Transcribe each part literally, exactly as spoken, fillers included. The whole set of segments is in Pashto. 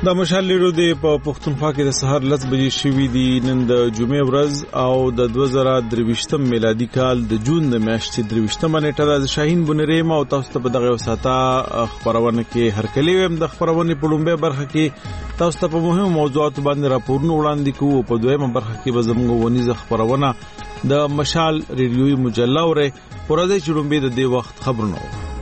د مشال لیډو د پښتونخوا کې د سهار لس بجې شوې دي. نن د جمعې ورځ او د دوه زره درویشتم میلادي کال د جون د میاشتې درویشتمه نیټه ده. شاهین بنریم او تاسو ته په دغه وساته خبرونه کې هرکلی ویم. د خبرونې په لومړۍ برخه کې تاسو ته په مهمو موضوعاتو باندې راپورونه وړاندې کوو. په دویمه برخه کې به زموږ ونیزه خبرونه د مشال ریډیوي مجله اوري. ورځې چې لومړی د دې وخت خبرونه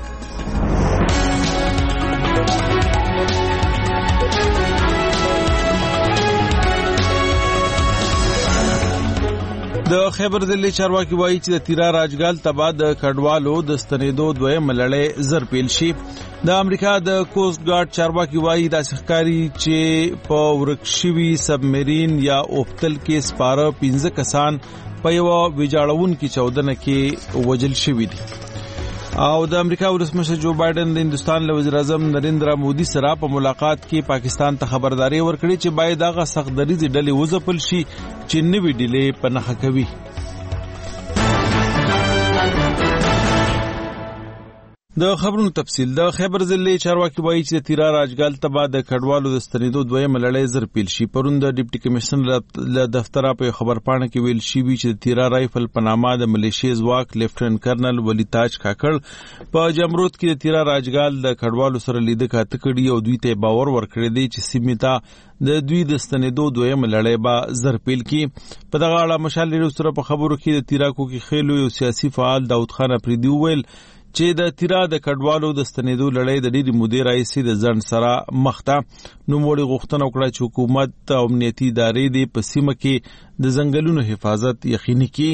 د خیبر ضلع چارواکي وایي چې د تیرا راجګال تبا د کډوالو د ستنېدو دویم لړۍ زر پیل شي. د امریکا د کوست ګارد چارواکي وایي د ښکاری چې په ورکشوي سبمرین یا اوپتل کې سپاره پنځه کسان په یو ویجاړون کې چودنه کې وژل شوي دي. او د امریکا ولسمشر جو بایدن د هندستان له وزیر اعظم نریندرا مودي سره په ملاقات کې پاکستان ته خبرداري ورکړي چې باید هغه سخت دریزي ډلې وځپل شي چې نوې ډلې پناه کوي. د خبرونو تفصیل. د خیبر ضلع چارواکي وایي چې د تیرا راجګال تبا د کډوالو د ستنېدو دویم لړۍ زر پیل شي. پرون د ډیپټي کمشنر له دفتره په خبر پاڼه کې ویل شوی چې د تیرا رایفل په نامه د ملیشیا ځواک لیفټننټ کرنل ولی تاج کاکړ په جمرود کې د تیرا راجګال د کډوالو سره لیدل کاته کړي او دوی ته باور ورکړی دی چې سیمه ته د دوی د ستنېدو دویم لړۍ به زر پیل کی. په دغه اړه مشال لیډو سره په خبرو کې د تیرا کو کې خېلو یو سیاسي فعال داود خان افریدي ویل چې د تیرا د کډوالو د ستنېدو لړۍ د ډېری مودې راځي د ځن سره مخته. نو موږ غوښتنه وکړه چې حکومت او امنیتي ادارې د پسیمه کې د ځنګلونو حفاظت یقیني کړي.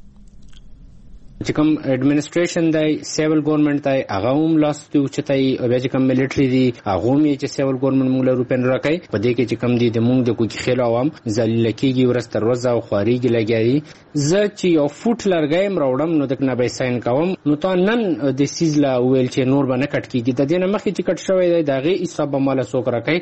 چې کوم اډمنسټریشن دی سیول ګورنمنت دی هغه هم لاس ته اوچتای او بیا چې کوم ملټری دی هغه هم چې سیول ګورنمنت موږ له روپن راکای په دې کې چې کوم دی د موږ د کوکی خیل عوام ذلیل کیږي ورسته روزه او خواريږي لګیاري. زه چې یو فوټ لرګایم راوړم نو دک نه به ساين کوم نو تا نن د سیز لا ویل چې نور به نه کټ کیږي د دې نه مخکې چې کټ شوی دی دغه حساب مال سوک راکای.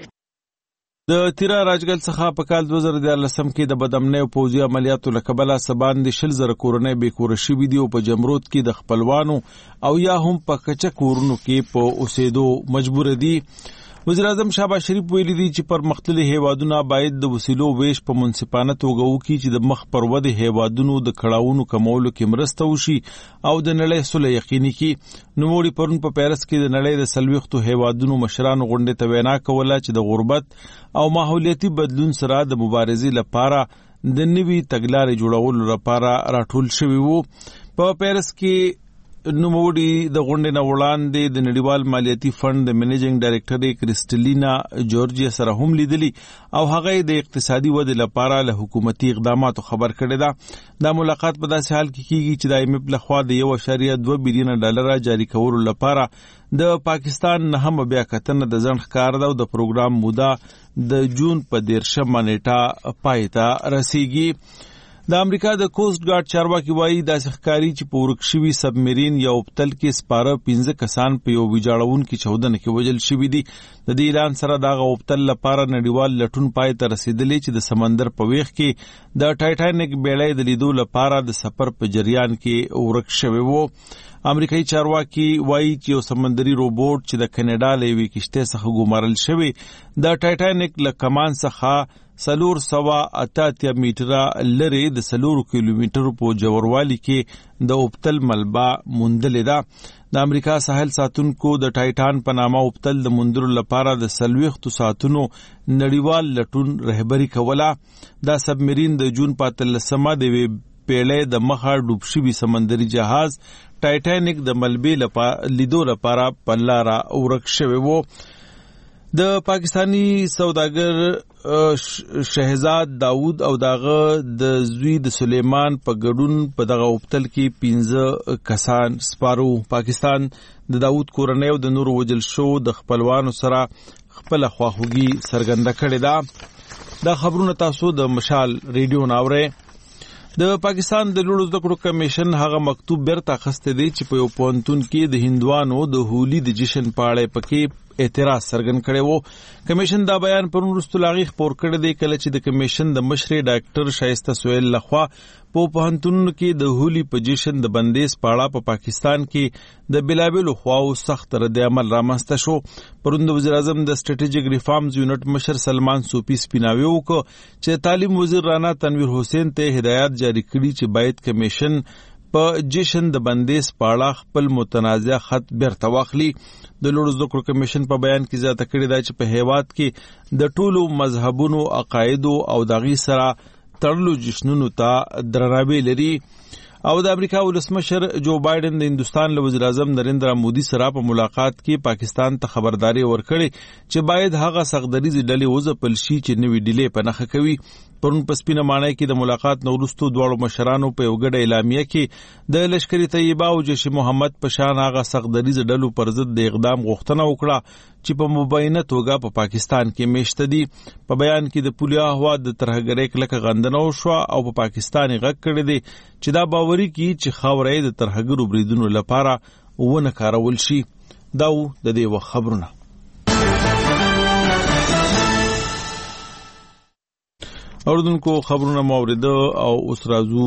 د تیرا راجګل څخه په کال دوه زره دیارلسم کې د بدامنۍ او پوځي عملیاتو له کبله سبان د شل زره کورنۍ بې کوره شوي دي او په جمرود کې د خپلوانو او یا هم په کچه کورونو کې په اوسېدو مجبور دي. وزیر اعظم شهباز شریف ویلي دي چې پرمختللي هیوادونه باید د وسیلو ویش په منصفانه توګه وکړي چې د مخ پر ودې هیوادونو د کړاوونو کمولو کې مرسته وشي او د نړۍ صلح یقیني کړي. نوموړي پرون په پیرس کې د نړۍ د څلوېښتو هیوادونو مشرانو غونډې ته وینا کوله چې د غربت او ماحولیاتي بدلون سره د مبارزې لپاره د نوي تګلارې جوړولو لپاره راټول شوي وو. په پیرس کې نوموړي د غونډې نه وړاندې د نړیوال مالیاتي فند د منیجینګ ډایریکټر کریسټلینا جورجیا سره هم لیدلی او هغه د اقتصادي ودې لپاره له حکومتي اقداماتو خبر کړی دا. دا ملاقات په داسې حال کې کیږي چې د ایم ایف لخوا د یو اعشاریه دوه بلین ډالر جاری کولو لپاره د پاکستان نه هم بیا کتنه د ځن ښکار ده او د پروګرام موده د جون په دیرشمه نیټه پای ته رسیږي. د امریکا د کوست ګارد چارواکي وایي داسې ښکاري چې په ورکشوي سبمرین یا اوپتل کې سپاره پنځه کسان په یو ویجاړون کې چودنه کې وژل شوي دي. د دې اعلان سره دغه اوپتل لپاره نړیوال لټون پای ته رسیدلی چې د سمندر په ویخ کې د ټایټانیک بیړۍ د لیدو لپاره د سفر په جریان کې ورک شوی وو. امریکایي چارواکي وایي چې یو سمندري روبوټ چې د کینیډا له یوې کشتۍ څخه ګومارل شوی د ټایټانیک له کمان څخه سلور سوا اته اتیا میټره لري د سلور کیلومترو په جوړوالي کې د اوپتل ملبا موندلې ده. د امریکا ساحل ساتونکو د ټایټان په نامه اوپتل د موندلو لپاره د سلويختو ساتونو نړیوال لټون رهبری کوله. دا سبمرین د جون په اتلسمه د پیړۍ د مخه ډوب شوي سمندري جهاز ټایټانیک د ملبې لپاره لیدو لپاره پنلاره ورک شوی وو. د پاکستانی سوداګر شهزاد داود او داغه د زوی د سلیمان په ګډون په دغه اوپتل کې پنځه کسان سپارو. پاکستان د داود کورنۍ او د نور وجل شو د خپلوانو سره خپل خواخوږي څرګنده کړې ده. دا خبرونه تاسو د مشال ریډیو ناوره. د پاکستان د لوړو زده کړو کمیشن هغه مکتوب بیرته اخیستی دی چې په یو پوهنتون کې د هندوانو د هولي د جشن په اړه پکې اعتراض څرګند کړی و. کمیشن دا بیان پرون وروسته لاغي خپور کړی دی کله چې د کمیشن د مشر ډاکټر شایسته سهیل لخوا په پوهنتونونو کې د هولي په جشن د بندیز پاړه په پاکستان کې د بلابلو خواو سخت رد عمل رامنځته شو. پرون د وزیر اعظم د سټریټیجیک ریفارمز یونټ مشر سلمان صوفي سپیناوي وکړ چې تعلیم وزیر رانا تنویر حسین ته هدایت جاری کړي چې باید کمیشن په جشن د بندیز پاړه خپل متنازع خط بیرته واخلي. د لوړو زده کړو کمیشن په بیان کې زیاته کړې ده چې په هیواد کې د ټولو مذهبونو عقایدو او دغې سره تړلو جشنونو ته درناوی لري. او د امریکا ولسمشر جو بایدن د هندستان له وزیر اعظم نریندرا مودي سره په ملاقات کې پاکستان ته خبرداري ورکړي چې باید هغه سختدریزي ډلې وځپل شي چې نوې ډیلې په نخښه کوي. پرون په سپینه ماڼۍ کې د ملاقات نه وروسته دواړو مشرانو په یو ګډه اعلامیه کې د لشکري طیبه او جیش محمد په شان هغه سختدریزه ډلو پر ضد د اقدام غوښتنه وکړه چې په مبینه توګه په پاکستان کې میشته دي. په بیان کې د پولیا هوا د ترهګرۍ کلکه غندنه وشوه او په پاکستان یې غږ کړی دی چې دا باوري کړي چې خاوره د ترهګرو بریدونو لپاره ونه کارول شي. دا و د دې وخت خبرونه. اوردونکو خبرونه موریده او اوس راځو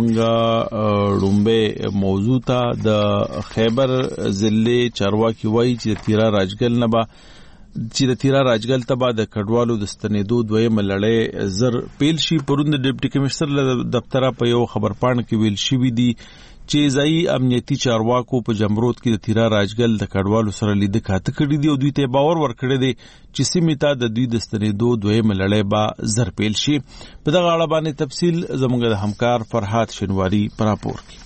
زمونږه ډومبه موضوع ته. د خیبر ضلع چارواکي وایي چې د تیرا راجګل نه به چې د تیرا راجګل ته به د کډوالو د ستنېدو دویمه لړۍ زر پیل شي. پرون د ډیپټي کمشنر دفتره په یو خبرپاڼه کې ویل شوي دي چې ځایي امنیتي چارواکو په جمرود کې د تیرا راجګل د کډوالو سره لیده کاته کړي دي او دوی ته باور ورکړی دی چې سیمې ته د دوی د ستنېدو دویمه لړۍ به زر پیل شي. په دغه اړه باندې تفصیل زموږ د همکار فرحات شینواری په راپور کې.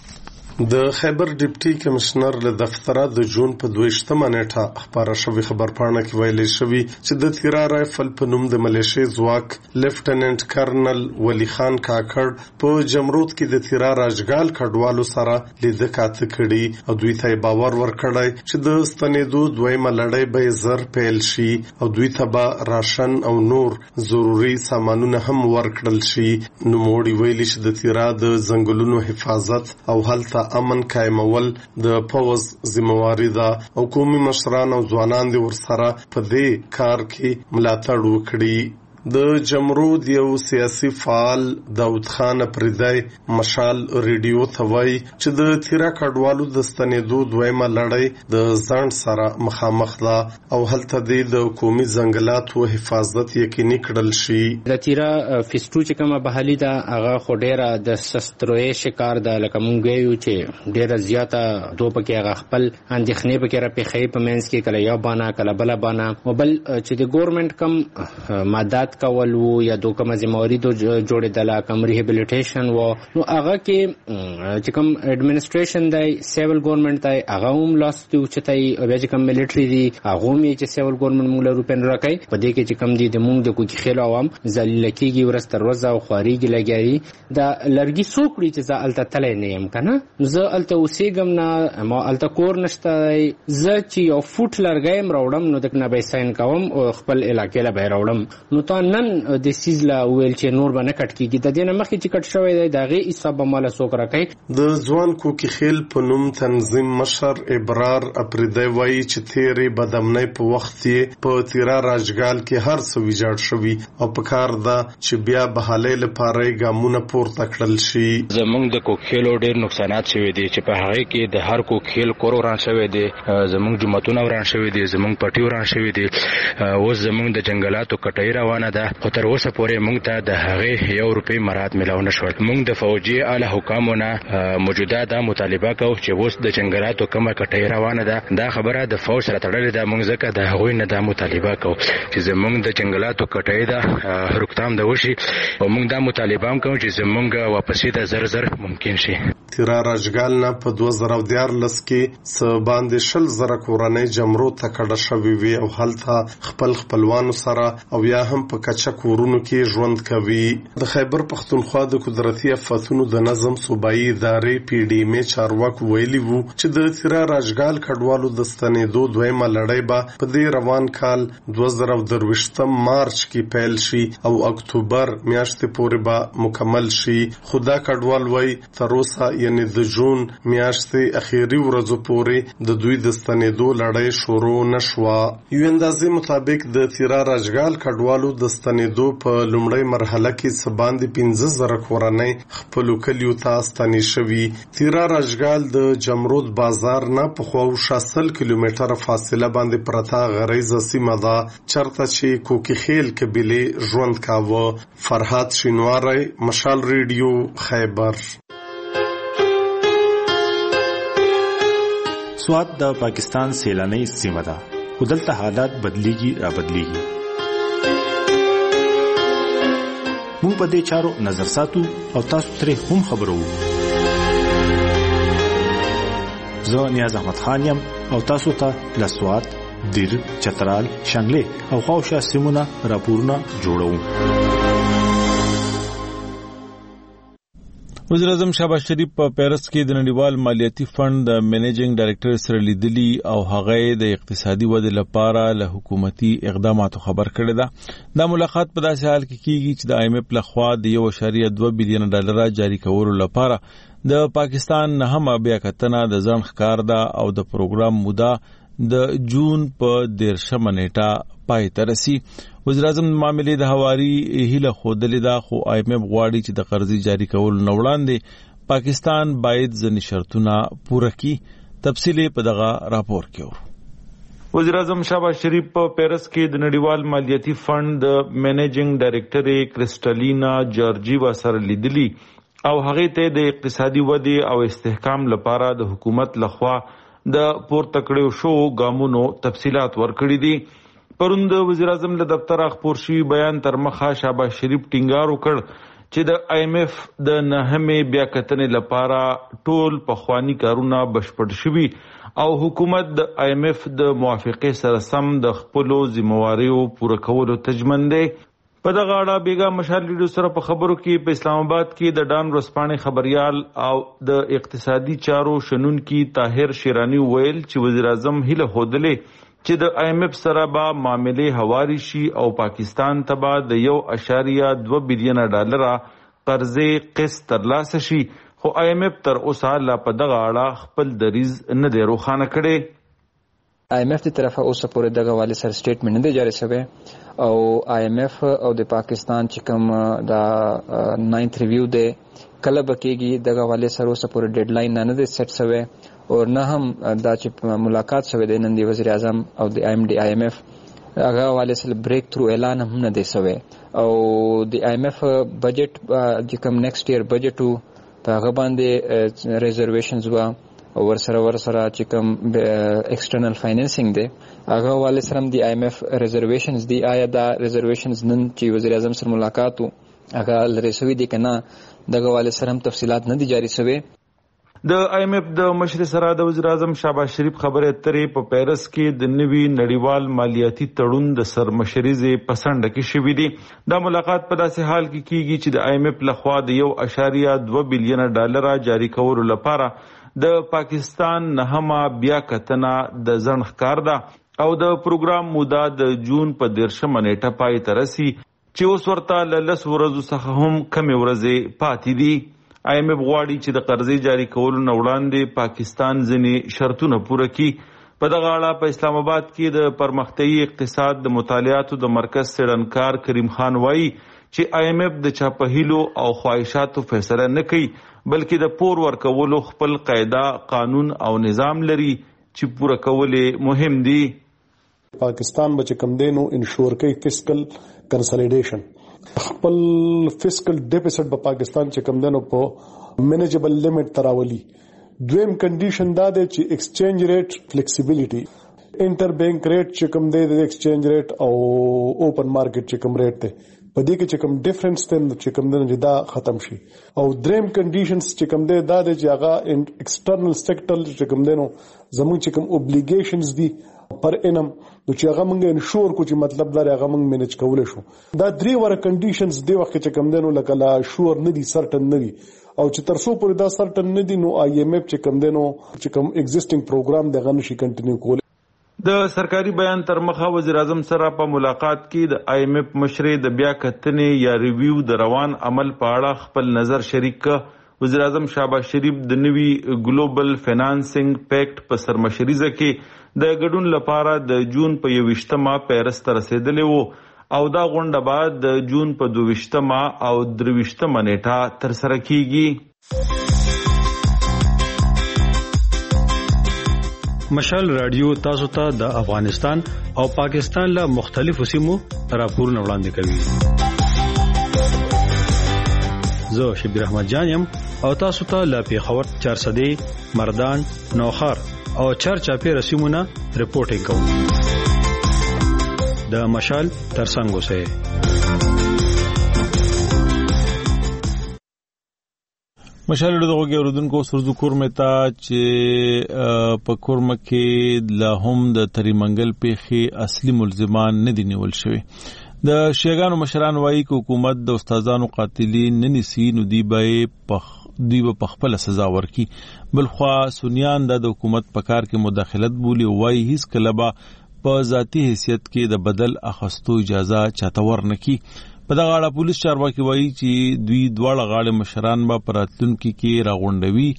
د خیبر ډیپټي کمشنر له دفتره د جون په دویشتمه نیټه خبره شوې خبرپاڼه کې ویلي شوی چې د تیرا رایفل په نوم د ملیشي ځواک لیفټیننټ کرنل ولی خان کاکړ په جمرود کې د تیرا راجګال کډوالو سره لیده کاته کړي او دوی ته باور ورکړی چې د ستنېدو دویمه لړۍ به زر پیل شي او دوی ته به راشن او نور ضروري سامانونه هم ورکړل شي. نوموړي ویلي چې د تیرا د ځنګلونو حفاظت او هلته امن قائمول د پوز ذمہواری ده او قومي مشران او ځوانان دي ورسره په دې کار کې ملاتړ وکړي. د جمرود یو سیاسي فعال داود خان پردای مشال ریډیو ته وایي چې د تیرا کډوالو د ستنېدو دویمه لړۍ د ځان سره مخامخ ده او هلته د قومي ځنګلاتو حفاظت یقیني کړل شي. د تیرا فیسټو چې کومه بحالي ده هغه خو ډیره د سستروي شکار ده لکه مونږ یو چې ډیره زیاته دوه پکې هغه خپل اندېښنې پکې را پیخې په منځ کې کله یو بانا کله بل بانا او بل چې د ګورنمنت کم مادات کول وو یا دوه کومه ذمہواری دو جوړېدله کم ریهابلیټیشن وو نو هغه کې چې کوم اډمنسټریشن دی سیول ګورنمنت دی هغه هم لاس ته اوچتای او بیا چې کوم ملټری دی هغه هم چې سیول ګورنمنت موږ له روپین راکای په دې کې چې کوم دی د موږ د کوکی خیل عوام ذلیل کیږي ورسته روزه او خواريږي لګیاري دا لرګي سوکړي چې ځا الته تلې نه يم کنه زه الته اوسېګم نه ما الته کور نشته زه چې یو فوټ لرګایم راوړم نو دک نه به ساين کوم او خپل علاقې لا به راوړم نو نن د سیز لا ویل چې نور به نه کټ کیږي د دې نه مخکې چې کټ شوی دی دغه حساب مال سوک راکې. د ځوان کوکی خیل په نوم تنظیم مشر ابرار اپریدی وایي چې تیرې بدامنۍ په وخت کې په تیرا راجګال کې هر څه ویجاړ شوی او په کار ده چې بیا بحالۍ لپاره ګامونه پورته کړل شي. زمونږ د کوک خیلو ډېر نقصانات شوي دي چې په هغه کې د هر کوک خیل کور وران شوی دی زمونږ جمعتون وران شوی دی زمونږ پټي وران شوی دی اوس زمونږ د جنگلاتو کټای روانه ده خو تر اوسه پورې موږ ته د هغې یو روپۍ مراد ملاو نه شول. موږ د فوجي اعلی حکامو نه موجوده دا مطالبه کوو چې اوس د جنګلاتو کومه کټۍ روانه ده دا خبره د فوج سره تړلې ده. موږ ځکه د هغوی نه دا مطالبه کوو چې زموږ د جنګلاتو کټۍ ده روکتام ده وشي او موږ دا مطالبه هم کوو چې زموږ واپسي د زر زر ممکن شي. تیرا راجګال نه په دوه زره دیارلس کې څه باندې شل زره کورنۍ جمرود ته کډه شوې وي او هلته خپل خپلوانو سره او یا هم په کچه کورونو کې ژوند کوي. د خیبر پښتونخوا د قدرتي آفاتونو د نظم صوبایي ادارې پی ډي ایم چارواکو ویلي وو چې د تیرا راجګال کډوالو د ستنېدو دویمه لړۍ به په دې روان کال دوه زره درویشتم مارچ کې پیل شي او اکتوبر میاشتې پورې به مکمل شي. خو دا کډوال وایي تر اوسه یعنی د جون میاشتې اخیری ورځو پورې د دوی د ستنېدو لړۍ شروع نشوه. یو اندازې مطابق د تیرا راجګال کډوالو د ستنېدو په لومړۍ مرحله کې څه باندې پنځه زره کورنۍ خپلو کلیو ته ستنې شوي. تیرا راجګال د جمرود بازار نه په خواوشا سل کیلومتره فاصله باندې پرته غریزه سیمه ده چرته چې کوکي خیل قبیلې ژوند کاوه. فرهاد شینواری، مشال ریډیو، خیبر. سوات د پاکستان سیلاني سیمه ده، خو دلته حالات بدلیږي را بدلیږي. موږ په دې چارو نظر ساتو او تاسو ترې هم خبرو. زه نیاز احمد خان یم او تاسو ته له سوات، دیر، چترال، شانګلې او خواوشا سیمونه راپورونه جوړوم. وزیر اعظم شهباز شریف په پیرس کې د نړیوال مالیاتي فند د منیجینګ ډایریکټر سره لیدلي او هغه د اقتصادي ودې لپاره له حکومتي اقداماتو خبر کړی ده. دا ملاقات په داسې حال کې کیږي چې د آی ایم ایف لخوا د یو اعشاریه دوه بلین ډالر جاری کولو لپاره د پاکستان نهمه بیا کتنه د ځنډ ښکار ده او د پروګرام موده د جون په دیرشمه نیټه پای ته رسي. وزیر اعظم معاملې د هواري هیله ښودلې ده، خو آی ایم ایف غواړي چې د قرضې جاری کولو نه وړاندې پاکستان باید ځینې شرطونه پوره کړي. تفصیل په دغه راپور کې اورو. وزیر اعظم شهباز شریف په پیرس کې د نړیوال مالیاتي فند د منیجینګ ډایریکټر کرسټلینا جورجیوا سره لیدلي او هغه ته د اقتصادي ودې او استحکام لپاره د حکومت لخوا د پورته کړیو شو ګامونو تفصیلات ورکړي دي. پرون د وزیر اعظم له دفتر خپور شوي بیان تر مخه شهباز شریف ټینګار وکړ چې د آی ایم ایف د نهمې بیا کتنې لپاره ټول پخوانی کارونه بشپړ شوي او حکومت د آی ایم ایف د موافقې سره سم د خپلو ذمہواریو پوره کولو تجمن دی. په دغه اړه بیګا مشال ریډیو سره په خبرو کې په اسلام آباد کې د ډان ورځپاڼې خبريال او د اقتصادي چارو شنونکي طاهر شیرانی ویل چې وزیر اعظم هیله هودلې چې د آی ایم ایف سره به معاملې هواري شي او پاکستان ته به د یو اعشاریه دوه بلین ډالر قرضې قسط ترلاسه شي، خو آی ایم ایف تر اوسه لا په دغه اړه خپل دریځ نه دی روښانه کړی. آی ایم ایف دی طرفه اوسه پورې دغه والي سره سټیټمنټ نه دی جاری شوی او آی ایم ایف او د پاکستان چې کوم دا ناینث ریویو دی کله به کېږي دغه والي سره اوسه پورې ډیډ لاین نه دی سیټ شوی او نه هم دا چې ملاقات شوی دی نن د وزیر اعظم او د ایم ډي آی ایم ایف هغه والي سره بریک تھرو اعلان هم نه دی شوی او د آی ایم ایف بجټ چې کوم نیکسټ ایئر بجټ وو په هغه باندې ریزرویشنز وو او ورسره ورسره چې کوم ایکسټرنل فاینانسینګ دی هغه والي سره د آی ایم ایف ریزرویشنز دی. آیا دا ریزرویشنز نن چې وزیر اعظم سره ملاقات وو هغه لري شوی دی کنه دغه والي سره هم تفصيلات نه دي جاری شوی. د آی ایم ایف د مشر سره د وزیر اعظم شهباز شریف خبرې اترې په پیرس کې د نوي نړیوال مالیاتي تړون د سرمشریزې پسند کې شوې دي. دا ملاقات په داسې حال کې کیږي چې د آی ایم ایف لخوا د یو اعشاریه دوه بلین ډالر جاری کولو لپاره د پاکستان نهمه بیا کتنه د ځنډ ښکار ده او د پروګرام موده د جون په دیرشمه نیټه پای ته رسي چې اوس ورته له لس ورځو څخه هم کمې ورځې پاتې دي. آی ایم ایف غواړي چې د قرضې جاری کولو نه وړاندې پاکستان ځینې شرطونه پوره کړي. په دغه اړه په اسلام آباد کې د پرمختیايي اقتصاد د مطالعاتو د مرکز څېړنکار کریم خان وایي چې آی ایم ایف د چا په هیلو او خواهشاتو فیصله نه کوي بلکې د پور ورکولو خپل قاعده قانون او نظام لري چې پوره کول مهم دي. پاکستان به چې کم دینو انشور کوي فسکل کنسالیډیشن خپل فسکل ډیفیسټ په پاکستان چې کم دینو په مینیجبل لیمټ تراولي. دویم کنډیشن دا دی چې ایکسچینج ریټ فلیکسیبিলিټي انټر بانک ریټ چې کم دی د ایکسچینج ریټ او اوپن مارکیټ چې کم ریټ دی په دې کې چې کم ډیفرنس دی چې کم دی دا ختم شي. او دریم کنډیشنز چې کم دی دا دی چې هغه ایکسټرنل سیکټر چې کم دی نو زموږ چې کم اوبلیګیشنز دي پر انم نو چې هغه موږ انشور کو چې مطلب دا هغه موږ مینیج کولای شو. دا درې وړ کنډیشنز دی وخت چې کم دی نو لکه لا شور نه دي سرټن نه دي او چې تر څو پورې دا سرټن نه دي نو آی ایم ایف چې کم دی نو چې کم ایگزیسټینګ پروګرام دغه نشي کنټینیو کولای. د سرکاري بیان تر مخه وزیر اعظم سره په ملاقات کې د آی ایم ایف مشر د بیا کتنې یا ریویو د روان عمل په اړه خپل نظر شریک ک. وزیر اعظم شهباز شریف د نوي ګلوبل فینانسینګ پیکټ په سرمشریزه کې د ګډون لپاره د جون په یوویشتمه پیرس ته رسیدلی وو او دا غونډه بعد د جون په دوویشتمه او درویشتمه نیټه ترسره کیږي. مشال رادیو تاسو ته د افغانستان او پاکستان له مختلفو سیمو راپورونه وړاندې کوي. زه شبیر احمد جان یم او تاسو ته له پیښور، چارسدې، مردان، نوخار او چارچاپې رسیمونه رپورټینګ کوم. د مشال ترڅنګ اوسئ. مشال د غوږی اوردونکو سرزو کورمه ته چې په کورمه کې لا هم د تریمنګل پیخي اصلي ملزمان نه دي نیول شوی. د شیګانو مشران وایي چې حکومت د استادانو قاتلین نه نیسي نو دی به په دی په خپل سزا ورکي. بلخوا سنیان د حکومت په کار کې مداخلت بولی وایي هیڅ کلبه په ذاتی حیثیت کې د بدل اخستو اجازه چاته ورنکي. په دغه اړه پولیس چارواکي وایي چې دوی دواړه غاړې مشران به پراتلونکي کې راغونډوي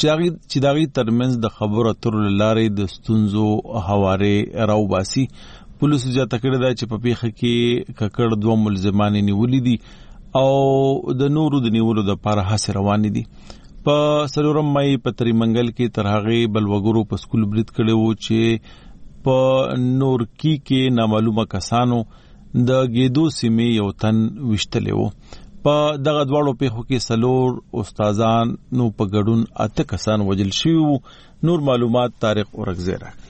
چې دغه ترمنځ د خبرو اترو لارې د ستونزو هواره راوباسي. پولیس زیاته کړې ده چې په پیښه کې ککړ دوه ملزمان نیولې دي او د نورو د نیولو لپاره هڅې روانې دي. په څلورم مای په تریمنګل کې تر هغه بل وګړو په سکول برید کړي وو چې په نورکی کې نامعلومه کسانو د ګیدو سیمې یو تن وشتلې وو. په دغه دواړو پیښو کې څلور استادان نو په ګډون اته کسان وژل شوي وو. نور معلومات طارق اورکزی راکړي.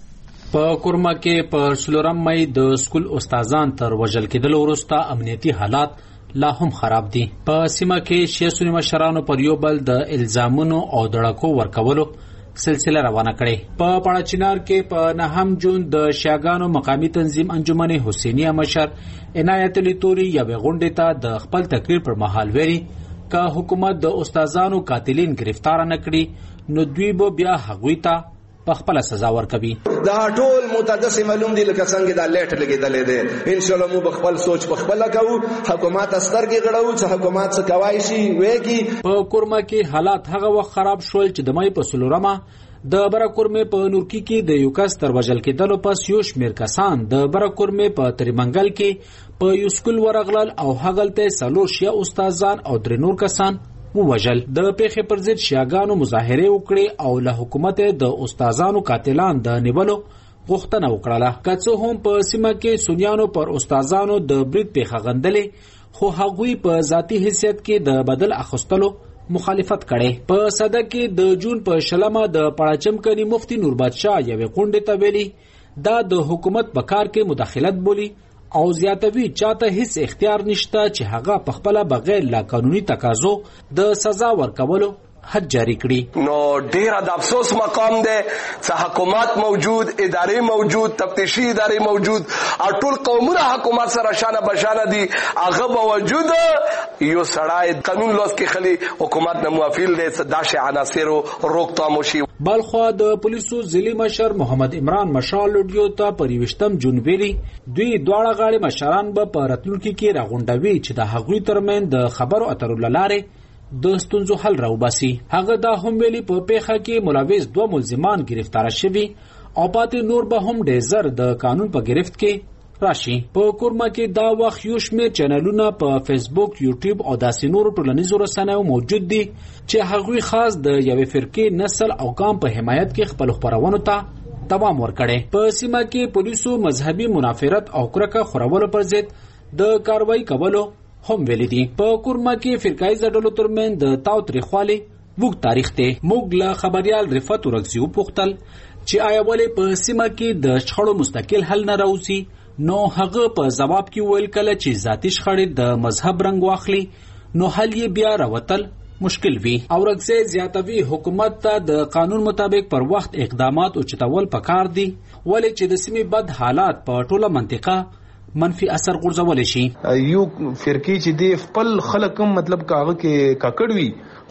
په کورما کې په څلورم مای د سکول استادان تر وژل کېدلو وروسته امنیتي حالات لا هم خراب دي. په سیمه کې شیسونی مشرانو پر یو بل د الزامونو او دړکو ورکولو سلسله روانه کړې. په پاړچینار کې په نهم جون د شیاګانو مقامی تنظیم انجمن حسینیه مشر عنایت علی توري یو غونډه ته د خپل تقریر پر مهال ویلي که حکومت د استادانو قاتلین گرفتار نه کړي نو دوی به بیا هغوی ته په خپل سزا ورکوي. دا ټول متدس معلوم دي لکه څنګه دا لیټ لګیدلې ده. ان شاء الله مو بخپل سوچ بخپل کوو. حکومت استرګي غړو چې حکومت څه کوي شي وېږي. په کورما کې حالات هغه وخت خراب شول چې د مې په سلورمه د برکورمه په نورکی کې د یو کس تر وژل کېدلو پس یو شمېر کسان د برکورمه په تریمنګل کې په یو سکول ورغلل او هغلته څلور شیا استادان او درې نور کسان ووژل. د پیښې پر ضد شیاګانو مظاهره وکړي او له حکومت د استادانو قاتلان د نیولو غوښتنه وکړه. که څه هم په سیمه کې سنیانو پر استادانو د برید پیښه غندلې خو هغوی په ذاتی حیثیت کې د بدل اخستلو مخالفت کړي. په صده کې د جون په شلمه د پړاچم کني مفتی نور بادشاه یو غونډه ته ویلي دا د حکومت په کار کې مداخلت بولی او زیاتوي چاته هیڅ اختیار نشته چې هغه په خپل بغیر لا قانوني تقاضو د سزا ورکولو حد جاری کړي. نو ډیر د افسوس مقام ده چې حکومت موجود، ادارې موجود، تفتیشي ادارې موجود او ټول قومونه حکومت سره شانه بشانه دي. هغه موجود یو سړی قانون لوس کې خلی حکومت نه موافق دي داشه عناصر روکتام شي. بلخوا د پولیسو ضلعي مشر محمد عمران مشال لډیو ته پریوشتم جون ویلي دوی دواړه غاړي مشران به په راتلونکي کې راغونډوي چې د هغوی ترمن د خبرو اترو لاره د ستونزو حل راوباسي. هغه دا هم ویلي په پیښه کې ملوث دوه ملزمان گرفتار شوي او پاتې نور به هم ډېر زر د قانون په گرفت کې راشي. په کورما کې دا وخت یو شمېر چینلونه په فیسبوک، یوټیوب او داسې نورو ټولنیزو رسنیو موجود دي چې هغوی خاص د یوې فرقې نسل او قام په حمایت کې خپل خپرونو ته دوام ورکړي. په سیمه کې پولیسو مذهبي منافرت او کرکه خورولو پر ضد د کاروایی کولو هم ویلي دي. په کورما کې فرقایي ډلو ترمن د تاوتریخوالي وګ تاریخ ته موږ له خبريال رفعت ورغزي وپوښتل چې آیا ولې په سیمه کې د شخړو مستقل حل نه راوځي. نو هغه په جواب کې ویل کله چې ذاتی شخړې د مذهب رنگ واخلي نو حل یې بیا راوتل مشکل وي. اورغزي زیاتوي حکومت ته د قانون مطابق پر وخت اقدامات او چتول پکار دي ولې چې د سیمې بد حالات په ټوله منطقه منفي اثر غورځول شي. یو فرقې چې دی خپل خلک هم مطلب کاغه کې کاکړوي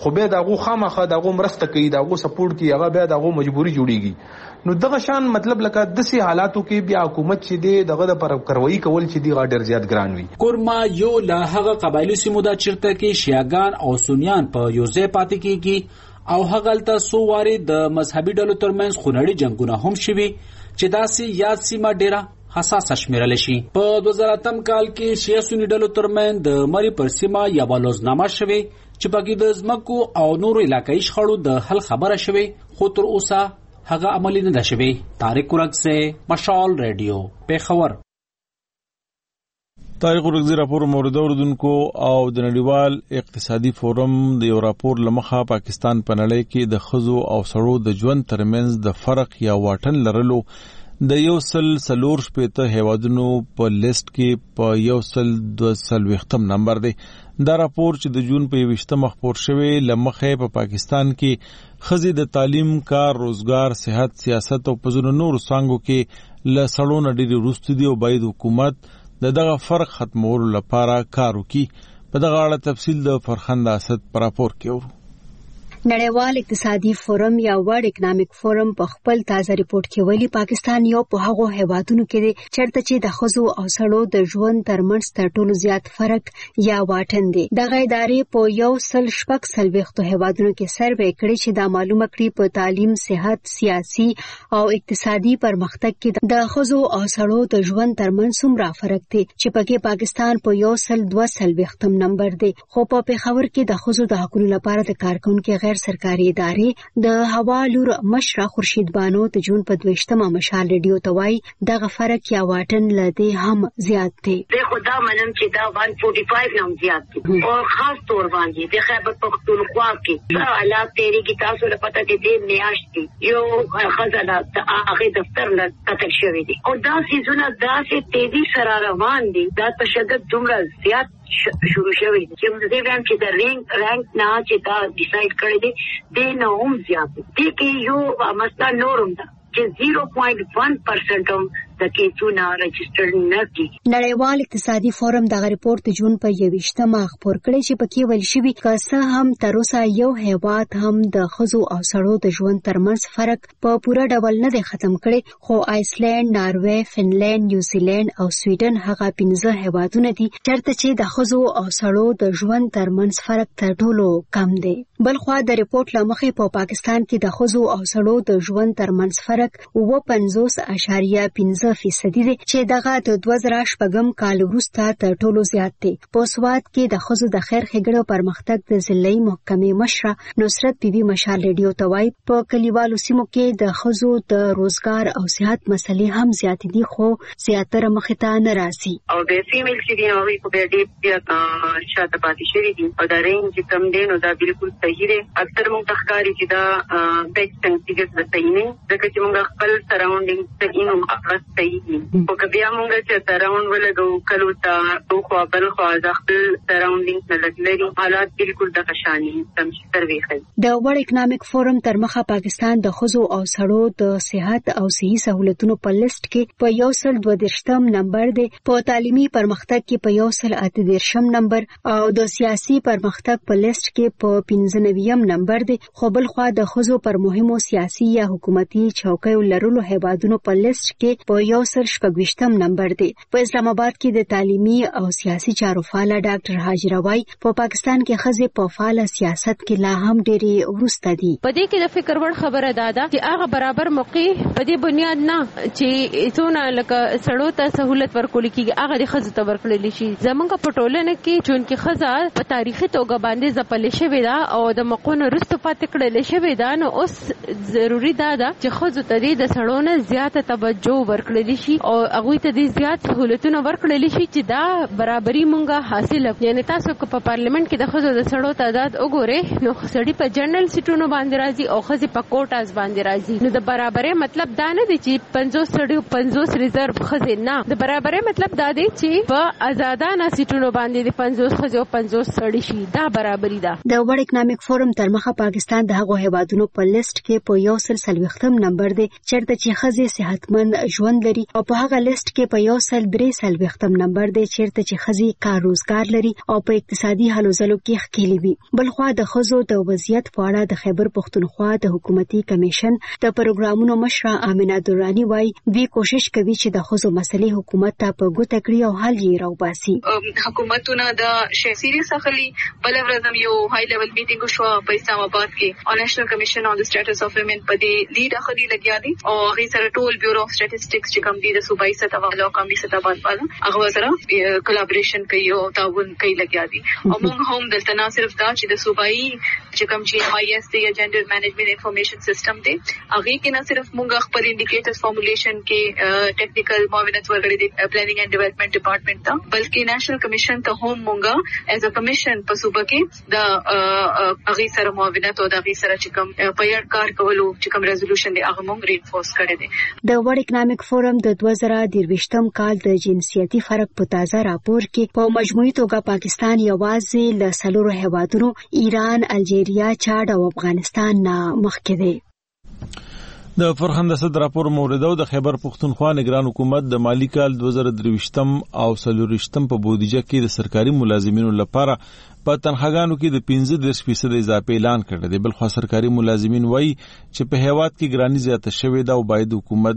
خو بیا دغه خامخا دغه مرسته کوي دغه سپورټ کوي هغه بیا دغه مجبوری جوړیږي نو دغه شان مطلب لکه دسي حالاتو کې بیا حکومت چې دی دغه د پر کاروایی کول چې دی غاډر زیات ګران وي. کورما یو له هغه قبایلی سیمو د چیرته کې شیعاګان او سنیان په یو ځای پاتې کیږي او هغلته سو واري د مذهبي ډلو ترمنځ خونړي جنگونه هم شوي چې داسې یاد سیمه ډیره حساسه شمیرل شي. په دوه زره اتم کال کې شیعه سنی ډلو ترمنځ د مری پر سیمه یو بلوزنامه شوي چې پکې د ځمکو او نورو علاقايي شخړو د حل خبره شوي خو تر اوسه هغه عملی نه ده شوي. طارق ورکزه مشال رادیو پیښور. طارق ورکزه راپور مورد اوردونکو او د نړیوال اقتصادي فورم د یو راپور لمخه پاکستان په نړۍ کې د خزو او سړو د ژوند ترمنځ د فرق یا واټن لرلو د یو سل سلور شپېته هیوادونو په لیست کې په یو سل دوه څلوېښتم نمبر دی. دا راپور چې د جون په یوویشتمه خپور شوی لمخه په پاکستان کې خزې د تعلیم، کار، روزګار، صحت، سیاست او په ځینو نورو څانګو کې له سړو نه ډېرې وروسته دي او باید حکومت د دغه فرق ختمولو لپاره کار وکړي. په دغه اړه تفصیل د فرخند اسد په راپور کې اورو. نړیوال اقتصادي فورم یا ورلد اکونومیک فورم په خپل تازه ریپورت کې ویلي پاکستان یو په هغو هیوادونو کې دی چېرته چې د ښځو او سړو د ژوند ترمنځ تر ټولو زیات فرق یا واټن دی. دغه ادارې په یو سل شپږ څلوېښتو هیوادونو کې سروې کړی چې دا معلومه کړي په تعلیم، صحت، سیاسي او اقتصادي پرمختګ کې د ښځو او سړو د ژوند ترمنځ څومره فرق دی چې پکې پاکستان په یو سل دوه څلوېښتم نمبر دی. خو په پېښور کې د ښځو د حقونو لپاره د کارکونکو غیر سرکاري ادارې د هوا لور مشره خورشید بانو د جون په دویشتمه مشال ریډیو ته وایي دغه فرق یا واټن له دې هم زیات دی. د خدا منم چې دا ون فورټي فایو نم زیات دی او خاص طور باندې د خیبر پختونخوا کې حالات تیری کی تاسو له پته کې د میاشتې یو خزانه د هغه دفتر نه قتل شوی دی او دا سيزونه داسې تیزی سره روان دي دا تشدد دومره زیات شروع شوی چې موږ دې هم چې د رینک رینک نه چې دا ډیسایډ کړی دی د نه هم زیات دی کې یو مسله نورم ده چې زیرو پوینټ ون پرسنټ هم د کیسونه رجسټر نه کیږي. نړیوال اقتصادي فورم دغه ریپورت جون په یوویشتمه خپور کړی چې پکې ویل شوي که څه هم تر اوسه یو هیواد هم د ښځو او سړو د ژوند ترمنځ فرق په پوره ډول نه دی ختم کړی خو آیسلینډ، ناروې، فنلینډ، نیوزیلینډ او سویډن هغه پنځه هیوادونه دي چېرته چې د ښځو او سړو د ژوند ترمنځ فرق تر ټولو کم دی. بلخوا د ریپورت له مخې په پاکستان کې د ښځو او سړو د ژوند ترمنځ فرق اووه پنځوس اعشاریه پنځه فیصدي دی چې دغه د دوه زره شپږم کال وروسته تر ټولو زیات دی. په سوات کې د ښځو د خیر ښېګڼو پرمختګ د ضلعي محکمې مشره نصرت بیبي مشال ریډیو ته وایي په کلیوالو سیمو کې د ښځو د روزګار او صحت مسلې هم زیات دي خو زیاتره مخې ته نه راځي او د فیمیل چې دي هغوی خو بیا ډېر شاته پاتې شوي دي او دا رینج چې کم دی نو دا بالکل صحیح دی. اکثر موږ ته ښکاري چې دا بیسټ اینډ فیګرز به صحیح نه ځکه چې موږ خپل سراونډینګ صحیح نو هغه صحیح دي خو که بیا موږ چې سراونډ ولګو کلو ته خوا بل خوا د خپل سراونډینګ نه لږ لري حالات بالکل دغه شان دي کوم چې سروې ښیي. د ورلد اکونومیک فورم تر مخه پاکستان د ښځو او سړو د صحت او صحي سهولتونو په لیست کې په یو سل دوه دېرشتم نمبر دی، په تعلیمي پرمختګ کې په یو سل اته دېرشم نمبر او د سیاسي پرمختګ په لیست کې په پنځه نوي نمبر دی. خو بل خوا د ښځو پر مهمو سیاسي یا حکومتي چوکیو لرلو هیوادونو په لیست کې په یو سل شپږویشتم نمبر دی. په اسلام آباد کې د تعلیمي او سیاسي چارو فعاله ډاکټر حاجره وایي په پاکستان کې ښځې په فعاله سیاست کې لا هم ډېرې وروسته دي. په دې کې د فکر وړ خبره دا ده چې هغه برابر موقع په دې بنیاد نه چې څونه لکه سړو ته سہولت ورکول کېږي هغه د ښځو ته ورکړل شي. زمونږ په ټولنه کې چونکې ښځه په تاریخي توګه باندې ځپلې شوې ده او د مقونو وروسته پاتې کړلې شوې ده نو اوس ضروري ده چې ښځو ته د سړو نه زیاته توجه ورکړل شي او هغوی ته د زیات سہولتونه ورکړل شي چې دا برابري مونږه حاصله. یعنی تاسو که په پارلیمنت کې د ښځو د سړو تعداد وګورئ نو سړي په جنرال سیټونو باندې راځي او ښځې په کوټاز باندې راځي. نو د برابرۍ مطلب دا نه دی چې پنځوس سړي پنځوس ریزرو ښځې نه، د برابرۍ مطلب دا دی چې په آزادانه سیټونو باندې د پنځوس ښځې او پنځوس سړي شي، دا برابري ده. د ورلد اکونومیک فورم تر مخه پاکستان د هغو هیوادونو په لیست کې په یو سل څلوېښتم نمبر دی چېرته چې ښځې صحتمند ژوند لري او په هغه لیست کې په یو سل درې څلوېښتم نمبر دی چیرته چې ښځې کار روزګار لري او په اقتصادي هلو ځلو کې ښکېلې وي. بلخوا د ښځو د وضعیت په اړه د خیبر پښتونخوا د حکومتي کمیشن د پروګرامونو مشره امینه درانی وايي دوی کوشش کوي چې د ښځو مسلې حکومت ته په ګوته کړي او حل یې راوباسي. حکومتونه د شخصي سخلي بل ورځم یو های لیول میټینګ شو په اسلام آباد کې او نېشنل کمیشن آن د سټیټس اف ویمن په دې لیډ اخلي لګیا دي او هغه سره ټول بیورو اف سټیټسټکس چې کوم دي د صوبایي سطح او قومي سطح باندې هغه سره کولابریشن کوي او تعاون کوي لګیا دي او موږ هم دلته نه صرف دا چې د صوبایي چې کوم چې ایم آی ایس دی یا جنډر مینجمنت انفارمیشن سیستم دی هغه کې نه صرف موږ خپل انډیکیټرز فارمولیشن کې ټیکنیکل معاونت ورغړي دي پلانینګ اینڈ ډیولپمنٹ ډپارټمنټ ته بلکې نېشنل کمیشن ته هم موږ ایز ا کمیشن په صوبه کې د هغه سره معاونت او د هغه سره چې کوم په یاد کار کولو چې کوم ریزولوشن دی هغه موږ رینفورس کړی دی. د ورلد اکنامک فورم د دوه زره درویشتم کال د جنسیتي فرق په تازه راپور کې په مجموعي توګه پاکستان یوازې له څلورو هیوادونو ایران، الجیریا، چاد او افغانستان نه مخکې دی. د فرهنګ صد راپور موردو د خیبر پښتونخوا نگران حکومت د مالی کال دوه زره درویشتم او څلوریشتم په بودیجه کې د سرکاري ملازمینو لپاره په تنخواګانو کې د پنځه دېرش فیصد اضافه اعلان کړی دی. بلخو سرکاري ملازمین وایي چې په هیواد کې ګرانی زیاته شوې ده او باید حکومت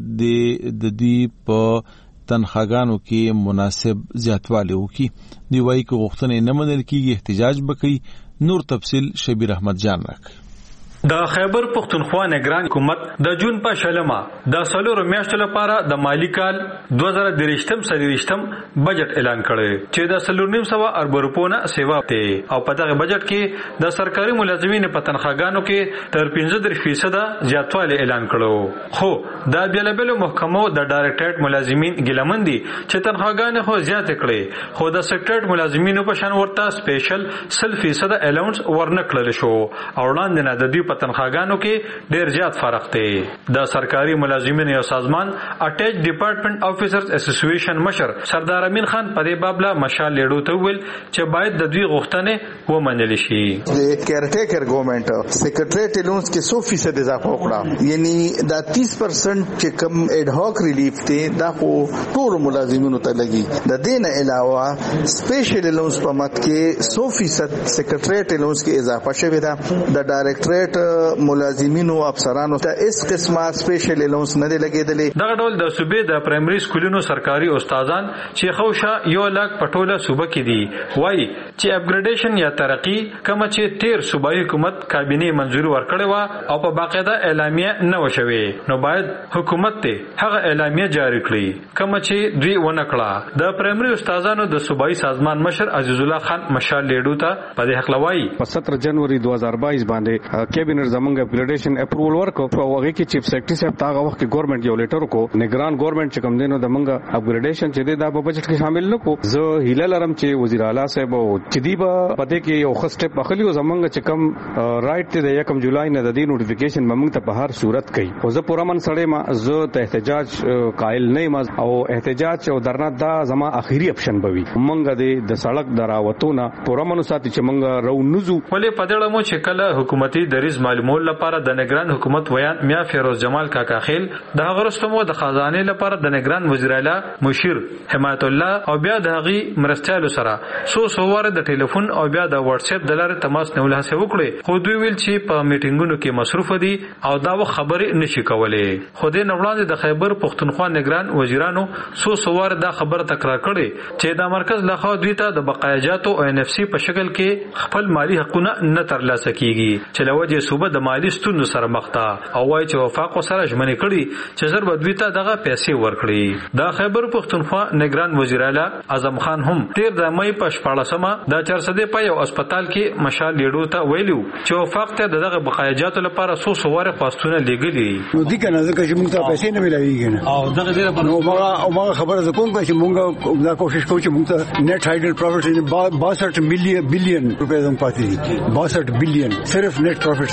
د دې په تنخواګانو کې مناسب زیاتوالی وکړي. دوی وایي که غوښتنې نه منل کېږي احتجاج وکړي. نور تفصیل شبیر احمد جان راکړي. د خیبر پښتونخوا نگران حکومت د جون په شلمه د سلور میاشتو لپاره د مالی کال دوه زره درویشتم څلوریشتم بجټ اعلان کړی چې د سلور نیم سوه ارب روپونه سیوا دی او په دغه بجټ کې د سرکاري ملازمینو په تنخواګانو کې تر پنځه دېرش فیصد زیاتوالی اعلان کړو. خو د بیلابیلو محکمو د ډایرکټریټ ملازمین ګیلمن دي چې تنخواګانې خو زیاتې کړې خو د سیکټریټ ملازمینو په شان ورته سپیشل سل فیصد الاونس ورنه کړل شو او وړاندې نه د دوی په تنخواګانو کې ډیر زیات فرق دی. د سرکاري ملازمینو یو سازمان اټیچ ډپارټمنټ افیسرز اسوسییشن مشر سردار امین خان په دې باب لا مشال لیډو ته ویل چې باید د دوی غوښتنې ومنل شي. د کیرټیکر ګورنمنت سیکریټریټ لونز کې سو فیصد اضافه وکړه یعنی دا تیس پرسنٹ چې کم اډ هاک ریلیف دی دا خو ټول ملازمینو ته لګي. د دې نه علاوه سپیشل لونز په مت کې سو فیصد سیکریټریټ لونز کې اضافه شوی دا د ډایرکټریټ ملازمینو افسرانو ته اس قسمه سپیشل الاونس نه دی لګیدلې. دغه ډول د صوبې د پرایمري سکولونو سرکاري استادان چې خوشا یو لاک پټوله صوبه کې دي وایي چې اپګریډیشن یا ترقی کوم چې تیر صوبایي حکومت کابینه منځوري ورکړې و او په باقاعده اعلامیه نه وشوي نو باید حکومت ته هغه اعلامیه جاری کړي کوم چې دوی ونه کړه. د پرایمري استادانو د صوبایي سازمان مشر عزیز الله خان مشال لیډو ته په دې حق لوي په ستر جنوري دوه هزار بایس باندې کابینه زمونږ اپګریډیشن اپروول ورکو او هغه کې چیف سیکریټری صاحب تاغه وخت کې ګورنمنت یو لیټر کو نگران ګورنمنت چې کوم دینو د منګه اپګریډیشن چې د په بجټ کې شامل نه کو. زه هیله لرم چې وزیر اعلی صاحب او چې دی به پته کې یو خسته په خلیو زمونږ چې کوم رائټ د یکم جولای نه د دې نوټیفیکیشن موږ ته په هر صورت کوي او زه پوره من سره ما زه ته احتجاج قائل نه یم او احتجاج او درنه دا زما اخیری اپشن بوي. موږ د سړک دراوتونه پوره منو ساتي چې موږ رو نزو ولې پدړه مو چې کله حکومتي دریز معلومول لپاره د نگران حکومت ویان میا فیروز جمال کاکا خیل د هغه رستمو د خزانه لپاره د نگران وزیر اعلی مشیر حمایت الله او بیا د هغه مرستیالو سره سو سووار د ټلیفون او بیا د واتس اپ د لارې تماس نیول هڅه وکړي خو دوی ویل چې په میټینګونو کې مصروف دي او دا خبرې نشي کولای. خو د نوړاندې د خیبر پښتونخوا نگران وزیرانو سو سووار دا خبره تکرار کړي چې د مرکز لخوا دوی ته د بقایجاتو او ان اف سی په شکل کې خپل مالی حقونه نه ترلاسه کیږي چې لوجه صوبه د مالی ستونزو سره مخ ده او وايي چې وفاق سره ژمنې کړي چې زر بدوي ته دغه پیسې ورکړي. د خیبر پښتونخوا نگران وزیر اعلی اعظم خان هم تیر د مې په شپاړسمه د چارسده په یو هسپتال کې مشال لیډو ته ویلو چې وفاق ته دغه بقایجاتو لپاره سو سواره خواستونه لګلي نو دي کنه ځکه چې موږ ته پیسې نه ملایږي او دغه ډیره په نو ما خبره ده کوم چې موږ دا کوشش کوو چې موږ ته نیټ هایډل پروفټ باسټ میلیون بلین روپے زم پاتې باسټ بلین صرف نیټ پروفټ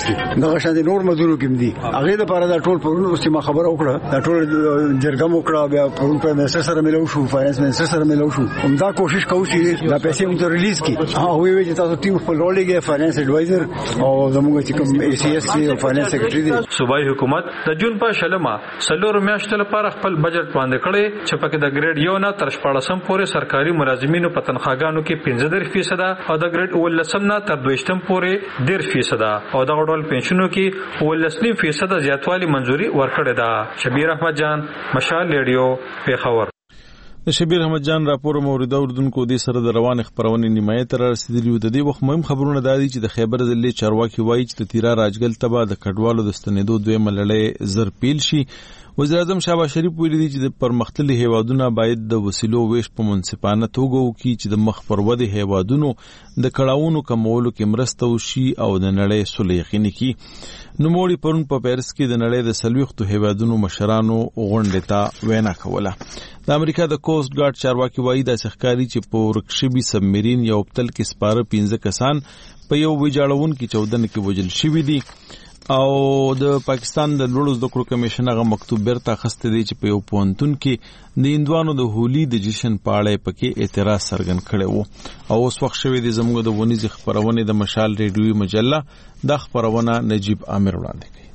ریلیز کی دغه شان نور مزدورو کې دي هغه د لپاره دا ټول پرونه چې ما خبر وکړه دا ټول جرګه وکړه بیا پرون په منسټر سره ملو شو فاینانس منسټر سره ملو شو هم دا کوشش کوو چې دا پیسې موږ ریلیز کی هغه وی چې تاسو ټیم په لوړیږي فاینانس ایڈوایزر او زموږ چې کوم ای سی ایس سی او فاینانس سیکریټری دي صوبایي حکومت د جون په شلمه سلور میاشتې لپاره خپل بجټ باندې کړی چې پکې د ګریډ یو نه تر شپږم پورې سرکاري ملازمینو په تنخواګانو کې پنځه فیصد او د ګریډ اولسم نه تر دویشتم پورې ډیر فیصد او د غړول پنشنونو کې اولسنی فیصد زیاتوالی منزوري ورکړه ده. شبیر احمد جان مشال ریډیو پیښور. د شبیر احمد جان راپور مورید اردوونکو د سره د روان خبرونه نیمایه تر رسیدلی و. د دې وخت مهم خبرونه دادي چې د خیبر ضلع چارواکي وایي چې د تیرا راجګل تبا د کډوالو د ستنېدو دوی ملړې زر پیل شي. وزیر اعظم شهباز شریف ویلي دي چې د پرمختللي هیوادونو باید د وسیلو ویش په منصفانه توګه وکړي چې د مخ پر ودې هیوادونو د کړاوونو کمولو کې مرسته وشي او د نړۍ سوله یقیني کړي. نوموړي پرون په پیرس کې د نړۍ د څلوېښتو هیوادونو مشرانو غونډې ته وینا کوله. د امریکا د کوست ګارد چارواکي وایي داسې ښکاري چې په ورک شوي سبمرین یو بتل کې سپاره پنځه کسان په یو ویجاړونکي چاودنه کې وژل شوي دي او د پاکستان د لوړو زده کړو کمیشن هغه مکتوب بیرته اخیستی دی چې په یو پوهنتون کې د هندوانو د هولي د جشن په اړه یې پکې اعتراض څرګند کړی و. او اوس وخت شوی دی زموږ د ونیزې خپرونې د مشال ریډیوي مجله دا خپرونه نجیب عامر وړاندې کوي.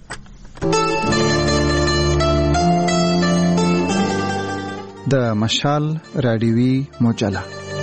د مشال ریډیوي مجله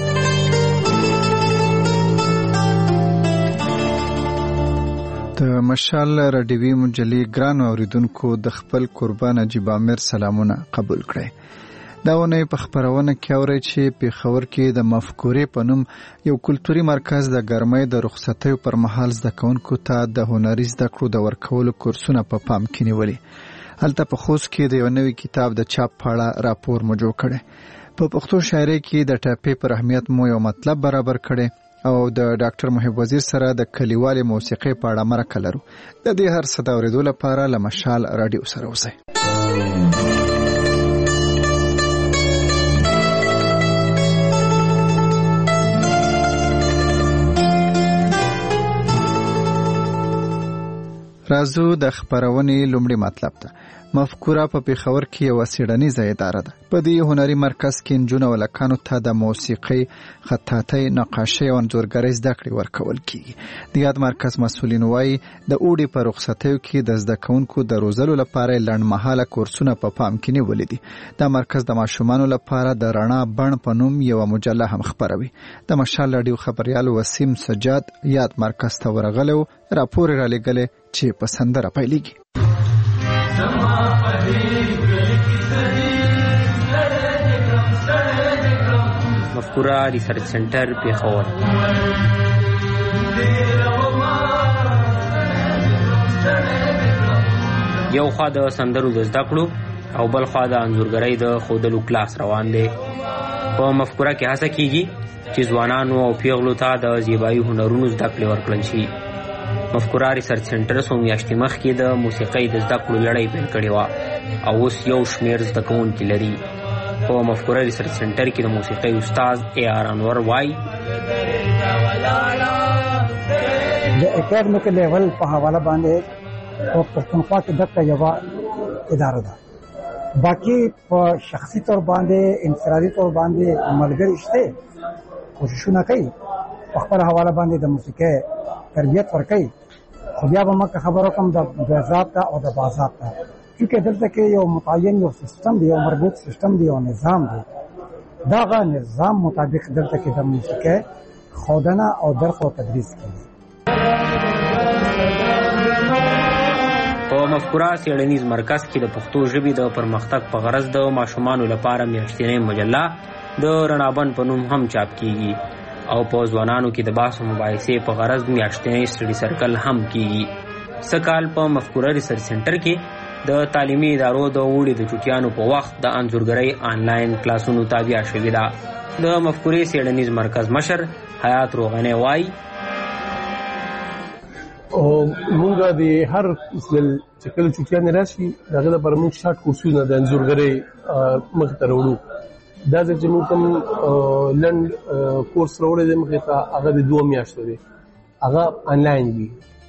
د مشال ریډیوي مجلې ګران اوریدونکو د خپل قربان نجیب عامر سلامونه قبول کړئ. دا ونه په خبرونه کې اوري چې په خبر کې د مفکورې په نوم یو کلتوري مرکز د ګرمۍ د رخصتۍ پر مهال زده کوونکو ته د هنري زده کړو د ورکولو کورسونه په پام کې نیولي. هلته په خوست کې د یو نوي کتاب د چاپ په اړه راپور مو جوړ کړی. په پښتو شاعرۍ کې د ټاپې پر اهمیت مو یو مطلب برابر کړی او د ډاکټر محب وزیر سره د کلیوالي موسیقي په اړه مرکه لرو. د دې هر څه د اورېدو لپاره له مشال رادیو سره اوسئ. راځو د خبرونې لومړی مطلب ته. مفکوره په پیښور کې یو څېړنیزه اداره ده. په دې هنري مرکز کې نجونو او لکانو ته د موسیقۍ، خطاطۍ، نقاشۍ او انځورګرۍ زده کړې ورکول کیږي. د یاد مرکز مسؤلین وایي د اوړي په رخصتیو کې د زده کوونکو د روزلو لپاره لنډمهاله کورسونه په پام کې نیولي دي. دا مرکز د ماشومانو لپاره د رڼا بڼ په نوم یوه مجله هم خپروي. د مشال راډیو خبریال وسیم سجاد یاد مرکز ته ورغلی و. راپور یې رالیږلی چې په سندره پیلېږي. مفکوره ریسرچ سنټر پیښور. یو خوا د سندرو د زده کړو او بل خوا د انځورګرۍ د ښودلو کلاس روان دی. په مفکوره کې هڅه کیږي چې ځوانانو او پیغلو ته د زیبایي هنرونو زده کړې ورکړل شي. مفکوره ریسرچ سنټر څو میاشتې مخکې د موسیقۍ د زده کړو لړۍ پیل کړې وه او اوس یو شمېر زده کوونکي لري. په مفکوره ریسرچ سنټر کې د موسیقۍ استاد ای آر انور وایي د اکیډمیک لیول په حواله باندې په پښتونخوا کې دغه یوه اداره ده. باقي په شخصي تور باندې انفرادي تور باندې ملګري شته کوششونه کوي په خپل حواله باندې د موسیقۍ تربیت ورکوي. خو بیا به مکه خبرو کوم د باضابطه او د باضابطه چونکه دلته کې یو متعین یو سیستم دی، یو مربوط سیستم دی، یو نظام دی. دغه نظام مطابق دلته کې د موسیقۍ ښودنه او درس او تدریس کیږي. په مفکوره څېړنیز مرکز کې د پښتو ژبې د پرمختګ په غرض د ماشومانو لپاره میاشتنۍ مجله د رڼابن په نوم هم چاپ کیږي او په ځوانانو کې د بحث او مباحثې په غرض میاشتنۍ سټډي سرکل هم کیږي. سکال په مفکوره ریسرچ سنټر کې د تعلیمي ادارو د اوړي د چټیانو په وخت د انځورګرۍ آنلاین کلاسونو تابع شوې ده. د مفکورې څېړنیز مرکز مشر حیات روغنی وایي مونږ د هر ځل چې کله چټیانې راشي د هغې لپاره مونږ شارټ کورسونه د انځورګرۍ مخې ته راوړو. دا ځل چې مونږ کوم لنډ کورس راوړی دی مخې ته هغه د دوه میاشتو دی، هغه آنلاین وي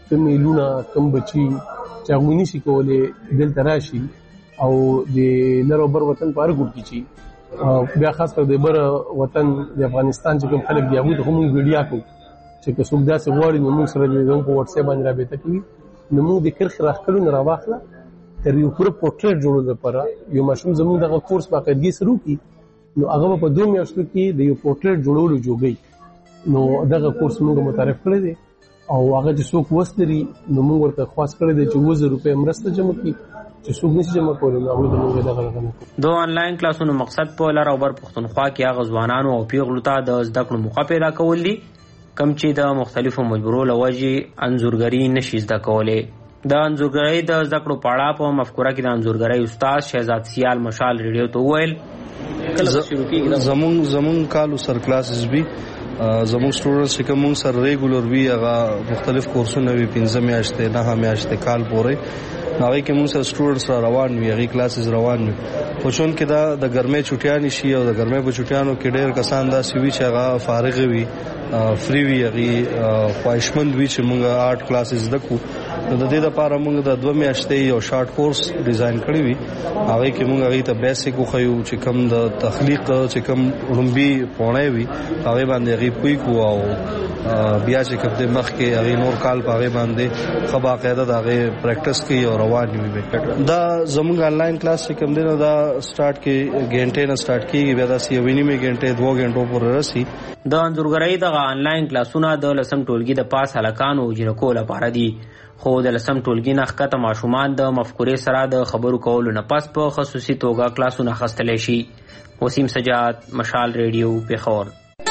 کوم میلونه کوم بچي چې هغوی نشي کولی دلته راشي او د لر او بر وطن په هر ګوټ کې چې بیا خاص کر د بر وطن د افغانستان چې کوم خلک دی هغوی ته هم موږ ویډیا کوو چې که څوک داسې غواړي نو موږ سره د په وټساپ باندې رابطه کوي نو موږ د کرښې راښکلو نه راواخله تر یو پوره پورټریټ جوړولو لپاره یو ماشوم زموږ دغه کورس باقاعدګي سره وکړي نو هغه به په دوه میاشتو کې د یو پورټریټ جوړولو جوګي نو دغه کورس موږ متعارف کړی دی او هغه چې څوک وس لري نو موږ ورته خواست کړی دی چې اووه زره روپۍ مرسته جمع کړي چې څوک نشي جمع کولی نو هغوی ته موږ دغه رقم د آنلاین کلاسونو مقصد په لر او بر پښتونخوا کې هغه ځوانانو او پیغلو ته د زده کړو موقع پیدا کول دي کم چې د مختلفو مجبورو له وجې انځورګري نشي زده کولی د انځورګرۍ د زده کړو په اړه په مفکوره کې د انځورګرۍ استاد شهزاد سیال مشال ریډیو ته وویل زمون زمون کالو سر کلاسز وی زمون سټوډنټس چې کوم سر ریګولر وی هغه مختلف کورسونه وی پنځه میاشتې نه میاشتې کال پورې هغه کې موږ سره سټوډنټس را روان وي هغه کلاسز روان وي خو چون کې دا د ګرمۍ چټیانې شي او د ګرمۍ په چټیانو کې ډېر کسان دا سوي چې هغه فارغ وي فری وي هغه خواهشمند وي چې موږ آرټ کلاسز دکو نو د دې لپاره موږ د دوه میاشتې یو شارټ کورس ډیزاین کړی وي هغه کې موږ هغه ته بیسیک وخیو چې کوم د تخلیق چې کوم رومبي پونه وي هغه باندې هغه پوي کو او بیا چې کوم د مخ کې هغه نور کال په هغه باندې خبا قاعده د هغه پریکټس کوي او روان وي دا زموږ آنلاین کلاس چې کوم دی نو دا سٹارټ کې غنټه نه سٹارټ کیږي بیا دا سی ویني غنټه دوه غنټو پورې راسي د انځورګرۍ د آنلاین کلاسونه د لسم ټولګي د پاس هلکانو جنکو لپاره دي خو د لسم ټولګي نه ښکته ماشومان د مفکورې سره د خبرو کولو نه پس په خصوصي توګه کلاسونه اخیستلی شي. وسیم سجاد، مشال ریډیو، پېښور.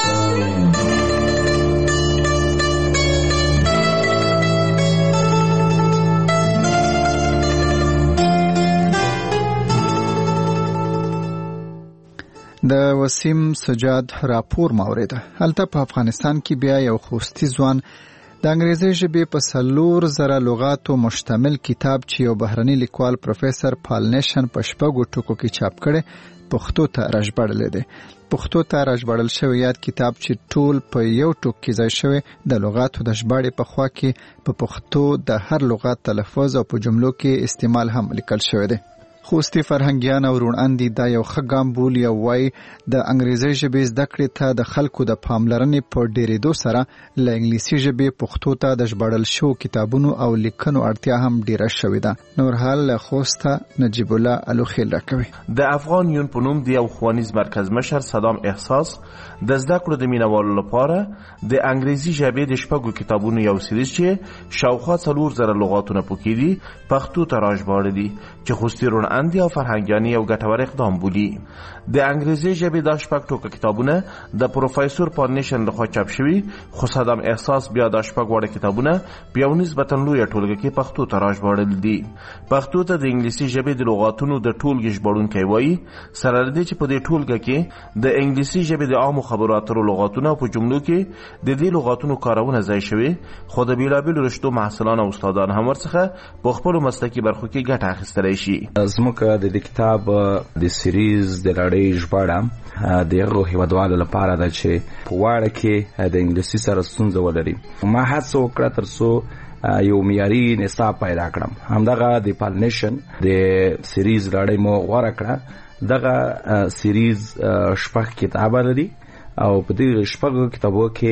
د وسیم سجاد راپور مورده هلته په افغانستان کې بیا یو خوستی ځوان د انګریزي ژبې په څلور زره لغاتو مشتمل کتاب چې یو بهرني لیکوال پروفیسر پال نیشن په شپږو ټکو کې چاپ کړي پښتو ته راژباړل دي. پښتو ته راژباړل شوی یاد کتاب چې ټول په یو ټوک کې ځای شوی د لغاتو د ژباړې په خوا کې په پښتو د هر لغات تلفظ او په جملو کې استعمال هم لیکل شوی دی. خوستی فرهنګیان او روڼاندي دا یو ښه ګام بولي او وایي د انګریزي ژبې زده کړې ته د خلکو د پاملرنې په ډېرېدو سره له انګلیسي ژبې پښتو ته د ژباړل شوو کتابونو او لیکنو اړتیا هم ډېره شوې ده. نورحال له خوسته نجیب الله الوخیل راکوي. د افغان یون په نوم د یو ښوونیز مرکز مشر صدام احساس د زده کړو د مینوالو لپاره د انګریزي ژبې د شپږو کتابونو یو سریز چې شاوخوا څلور زره لغاتونه پکې دي پښتو ته راژباړلي دي چې خوستی روڼ اندی او فرهنګیانی یو ګټور اقدام بولی. د انګریزي ژبې د شپږ ټوکه کتابونه د پروفیسور پال نیشن لخوا چاپ شوي خو صدام احساس بیا د شپږ وړه کتابونه په یو نسبتا لویه ټولګه کې پښتو ته راژباړل دي. پښتو ته د انګلیسي ژبې د لغاتونو د ټولګې ژباړونکی وایي سره لري چې په دې ټولګه کې د انګلیسي ژبې د عامو خبرو اترو لغاتونه په جملو کې د دې لغاتونو کارونه ځای شوي خو د بیلابیلو رشتو محصلان او استادان هم ورڅخه په خپلو مسلکي برخو کې ګټه اخیستلی شي. زموږ د دې کتاب د سیریز د لړۍ ژباړه د هغو هیوادوالو لپاره ده چې په واړه کې د انګلیسي سره ستونزه ولري. ما هڅه وکړه تر څو یو معیاري نصاب پیدا کړم. همدغه د پال نیشن د سیریز لړۍ مو غوره کړه. دغه سیریز شپږ کتابه لري او په دې شپږو کتابو کې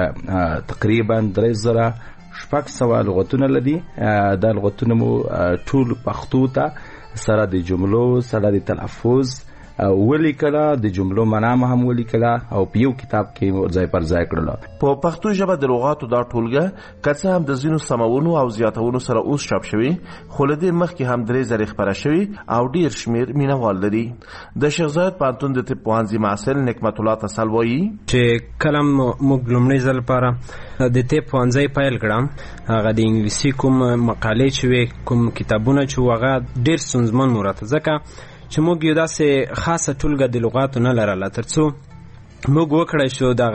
تقریبا درې زره شپږ سوه لغتونه لري. دا لغتونه مو ټول پښتو ته سره د جملو سره د تلفظ ولیکله، د جملو معنا هم ولیکله او په یو کتاب کې ځای پر ځای کړل. په پښتو ژبه د لغاتو دا ټولګه که څه هم د ځینو سمونو او زیاتونو سره اوس چاپ شوي خو له دې مخکې هم درې زره خپره شوي او ډیر شمیر مینوال لري. د شیخ زاید پوهنتون د طب پوهنځي محصل نعمت الله تسل وایي چې کله موږ لومړی ځل لپاره د طب پوهنځی پیل کړم هغه د انګلیسي کوم مقالې چې وې کوم کتابونه چې هغه ډیر ستونزمن مو راته ځکه چې موږ یو داسې خاصه ټولګه د لغاتو نه لرله تر څو موږ وکړی شو دغه د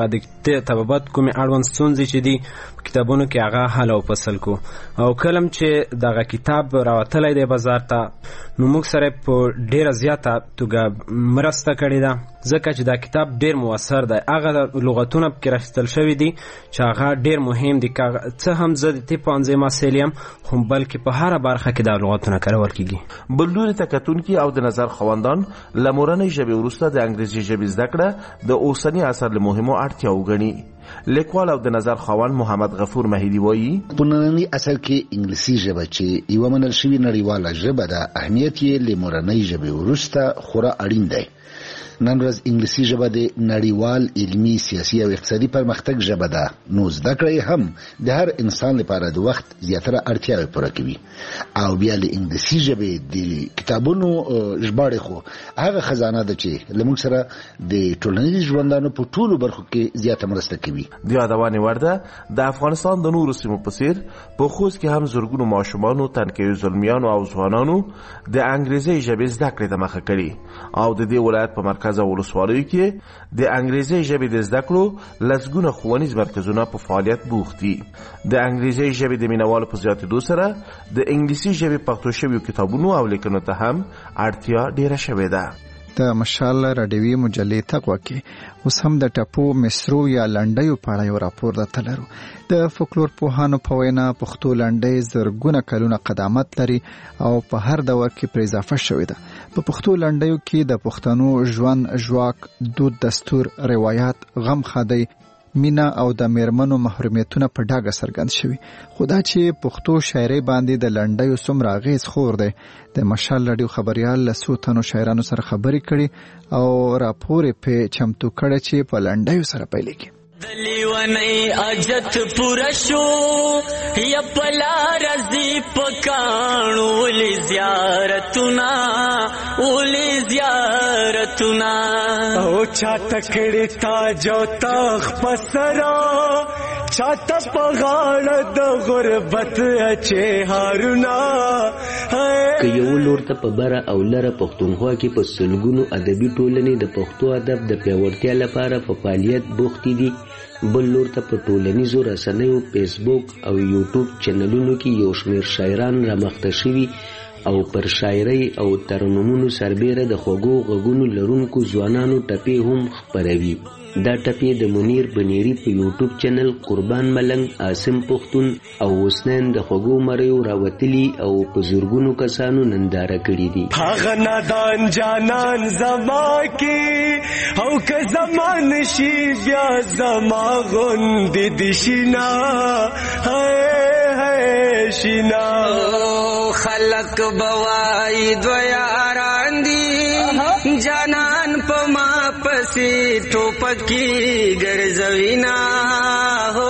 طبابت کومې اړوند ستونزې چې دي کتابونو کې هغه حل او فصل کو. او کلم چې دغه کتاب راوتلی دی بازار ته نو موږ سره په ډیره زیاته توګه مرسته کړې ده ځکه چې دا کتاب ډیر موثر دی. هغه لغتونه پکې راخیستل شوي دي چې هغه ډیر مهم دي. څه هم زه د طب پوهنځي محصل یم خو بلکې په هره برخه کې دا لغتونه کارول کیږي. بل لوري ته کتونکي او د نظر خواندان له مورنۍ ژبې وروسته د انګریزي ژبې زده کړه د اوسني عصر له مهمو اړتیاو ګڼي. لیکوال او د نظر خواند محمد غفور مهیدی وایي په ننني عصر کې انګلیسي ژبه چې یوه منل شوې نړیواله ژبه ده اهمیت یې له مورنۍ ژبې وروسته خورا اړین دی. نن ورځ انګلیسي ژبه د نړیوال علمي سیاسي او اقتصادي پرمختګ ژبه ده نو زده کړه هم د هر انسان لپاره د وخت زیاتره اړتیاوې پوره کوي. او بیا له انګلیسي ژبې د کتابونو ژباړې خو هغه خزانه ده چې له موږ سره د ټولنیز ژوندانو په ټولو برخو کې زیاته مرسته کوي. د یادونې وړ ده د افغانستان د نورو سیمو په څیر په خوست کې هم زرګونو ماشومانو تنکیو زلمیانو او ځوانانو د انګریزي ژبې زده کړې ته مخه کړې او د دې ولایت په مرکز او ولسوالیو کې د انګریزي ژبې د زده کړو لسګونه ښوونیز مرکزونه په فعالیت بوخت دي. د انګریزي ژبې د مینوالو په زیاتېدو سره د انګلیسي ژبې پښتو شویو کتابونو او لیکنو ته هم اړتیا ډیره شوې ده. د مشال راډیوي مجلې تقوا کې اوس هم د ټپو مصرو یا لنډیو په اړه یو راپور درته لرو. د فولکلور پوهانو په وینا پښتو لنډۍ زرګونه کلونه قدامت لري او په هر دور کې پرې اضافه شوې ده. په پښتو لنډیو کې د پښتنو ژوند ژواک دود دستور روایت غم خادۍ مینا او د میرمنو محرومیتونه په ډاګه څرګند شوي. خو دا چې پښتو شاعرۍ باندې د لنډیو څومره اغېز خور دی د مشال راډیو خبریال له څو تنو شاعرانو سره خبرې کړي او راپور یې پې چمتو کړی چې په لنډیو سره پیلېږي. دلیونی اجت پورا شو یا پلا رزی پکانو ولی زیارتنا ولی زیارتنا او چا تکڑی تاجو تاخ پسرا چاته په غاړه د غربت اچې هارونا که یو لور ته په بره او لره پښتونخوا کې په سلګونو ادبي ټولنې د پښتو ادب د پیاوړتیا لپاره په فعالیت بوختې دي، بل لور ته په ټولنیزو رسنیو فیسبوک او یوټیوب چینلونو کې یو شمېر شاعران رامخته شوي او پر شاعرۍ او ترنمونو سربیره د خوږو غږونو لرونکو ځوانانو ټپې هم خپروي. دا ټپې د منیر بنيري په یوټیوب چینل قربان ملنګ، عاصم پښتون او حسنین د خوږو مریو راوتلي او په زرګونو کسانو ننداره کړي دي. هغه نادان جانان زما کې او که زمان شي بیا زما غوندې دي شینا هی هی شینا خلق بوای دو یاران دی جانان په ما پسې ټوپکی ګرځوینا هو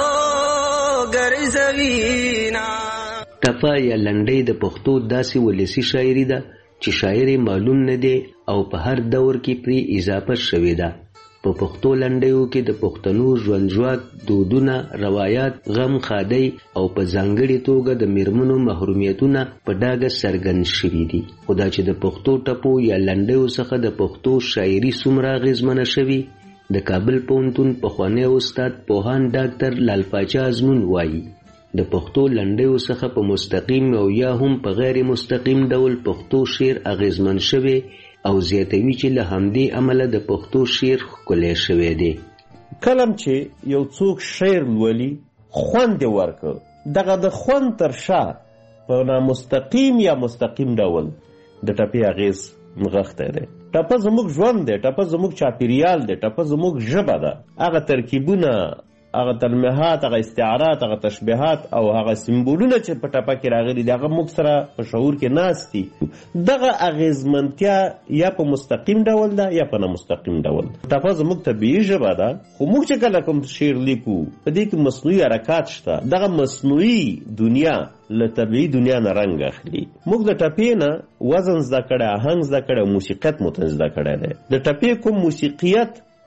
ګرځوینا. ټپه یا لنډۍ د پښتو داسې ولسي شاعري ده چې شاعر معلوم نه دی او په هر دور کې پرې اضافه شوې ده. په پښتو لنډیو کې د پښتنو ژوندژواک، دودونه، روایات، غم خادۍ او په ځانګړې توګه د میرمنو محرومیتونه په ډاګه څرګند شوي دي. خو دا چې د پښتو ټپو یا لنډیو څخه د پښتو شاعري څومره اغېزمنه شوي، د کابل پوهنتون پخوانی استاد پوهاند ډاکټر لال پاچا ازمون وایي د پښتو لنډیو څخه په مستقیم او یا هم په غیر مستقیم ډول پښتو شعر اغېزمن شوی او زیاتوي چې له همدې عمله د پښتو شعر ښکلی شوی دی. کلم چې یو څوک شعر لولي خوند یې ورکړ، دغه د خوند تر شا په نامستقیم یا مستقیم ډول د ټپې اغېز نغښتی دی. ټپه زموږ ژوند دی، ټپه زموږ چاپېریال دی، ټپه زموږ ژبه ده. هغه ترکیبونه، هغه تلمحات، هغه استعارات، هغه تشبیهات او هغه سمبولونه چې په ټپه کې راغلي دي هغه موږ سره په شعور کې ناست دي. دغه اغېزمنتیا یا په مستقیم ډول ده یا په نامستقیم ډول. ټپه زموږ طبیعي ژبه ده، خو موږ چې کله کوم شعر لیکو په دې کې مصنوعي حرکات شته. دغه مصنوعي دنیا له طبیعي دنیا نه رنګ اخلي. موږ د ټپې نه وزن زده کړی، آهنګ زده کړی او موسیقیت مو ته زده کړی دی. د ټپې کوم موسیقیت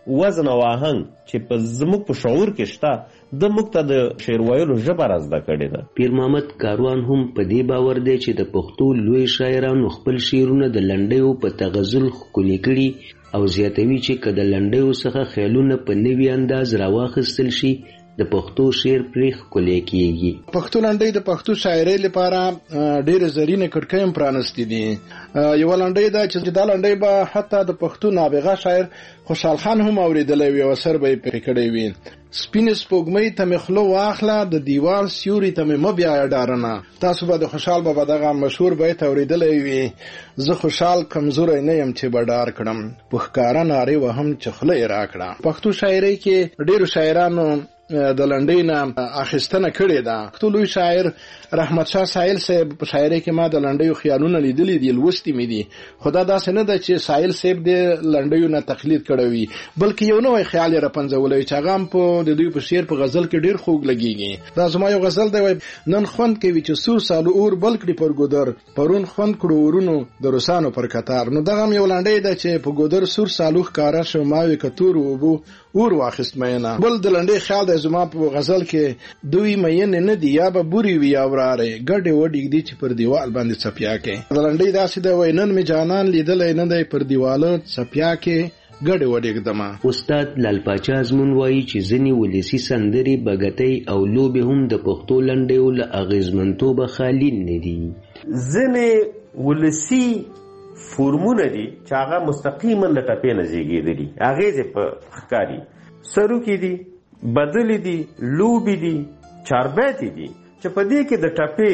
وزن او آهنګ چې په زموږ په شعور کې شته د موږ ته د شعر ویلو ژبه را زده کړې ده. پیر محمد کاروان هم په دې باور دی چې د پښتو لوی شاعرانو خپل شعرونه د لنډیو په تغزل ښکلي کړي او زیاتوي چې که د لنډیو څخه خیالونه په نوي انداز راواخیستل شي د پښتو شعر پرې ښکلی کیږي. پښتو لنډۍ د پښتو شاعرۍ لپاره ډېرې زرینې کړکۍ هم پرانستې دي. یوه لنډۍ ده چې دا لنډۍ به حتی د پښتو نابغه شاعر خوشحال خان هم اورېدلی وي او اثر به یې پرې کړی وي. سپینې سپوږمۍ ته مې خوله واخله د دیوال سیوري ته مې مه بیایه ډارنه. تاسو به د خوشحال بابا دغه مشهور بیت اورېدلی وي، زه خوشحال کمزوری نه یم چې به ډار کړم، په ښکاره نارې وهم چې خوله یې راکړه. پښتو شاعرۍ کې ډېرو شاعرانو د لنډۍ نه اخیستنه کړې ده. پښتو لوی شاعر رحمت شاه سایل صاحب په شاعرۍ کې ما د لنډیو خیالونه لیدلي دي، لوستي مې دي، خو دا داسې نه ده چې سایل صاحب د لنډیو نه تقلید کړی وي، بلکې یو نوی خیال یې راپنځولی چې هغه هم په د دوی په شعر په غزل کې ډېر خوږ لګېږي. دا زما یو غزل دی، وایي نن خوند کوي چې سور سالو اور بل کړي پر ګودر، پرون خوند کړو ورونو د روسانو پر کتار. نو دغه هم یو لنډۍ ده چې په ګودر سور سالو ښکاره شو، ما وې که تور اوبو اور واخیست مینه. بل د لنډۍ خیال دی زما په غزل کې، دوی مینې نه دي یا به بوري وي یا وراره، ګډې وډېږدي چې پر دیوال باندې څپیا کې. د لنډۍ داسې ده، وایي نن مې جانان لیدلی نه دی پر دیواله څپیا کې ګډې وډېږدمه. استاد لال پاچا ازمون وایي چې ځینې ولسي سندرې، بګتۍ او لوبې هم د پښتو لنډیو له اغېزمنتوبه خالي نه دي. ځینې ولسي فورمونه دي چې هغه مستقیما له ټپې نه زیږېدلي، اغېزې په ښکاري، سروکي دي، بدلې دي، لوبې دي، چاربیتې دي چې په دې کې د ټپې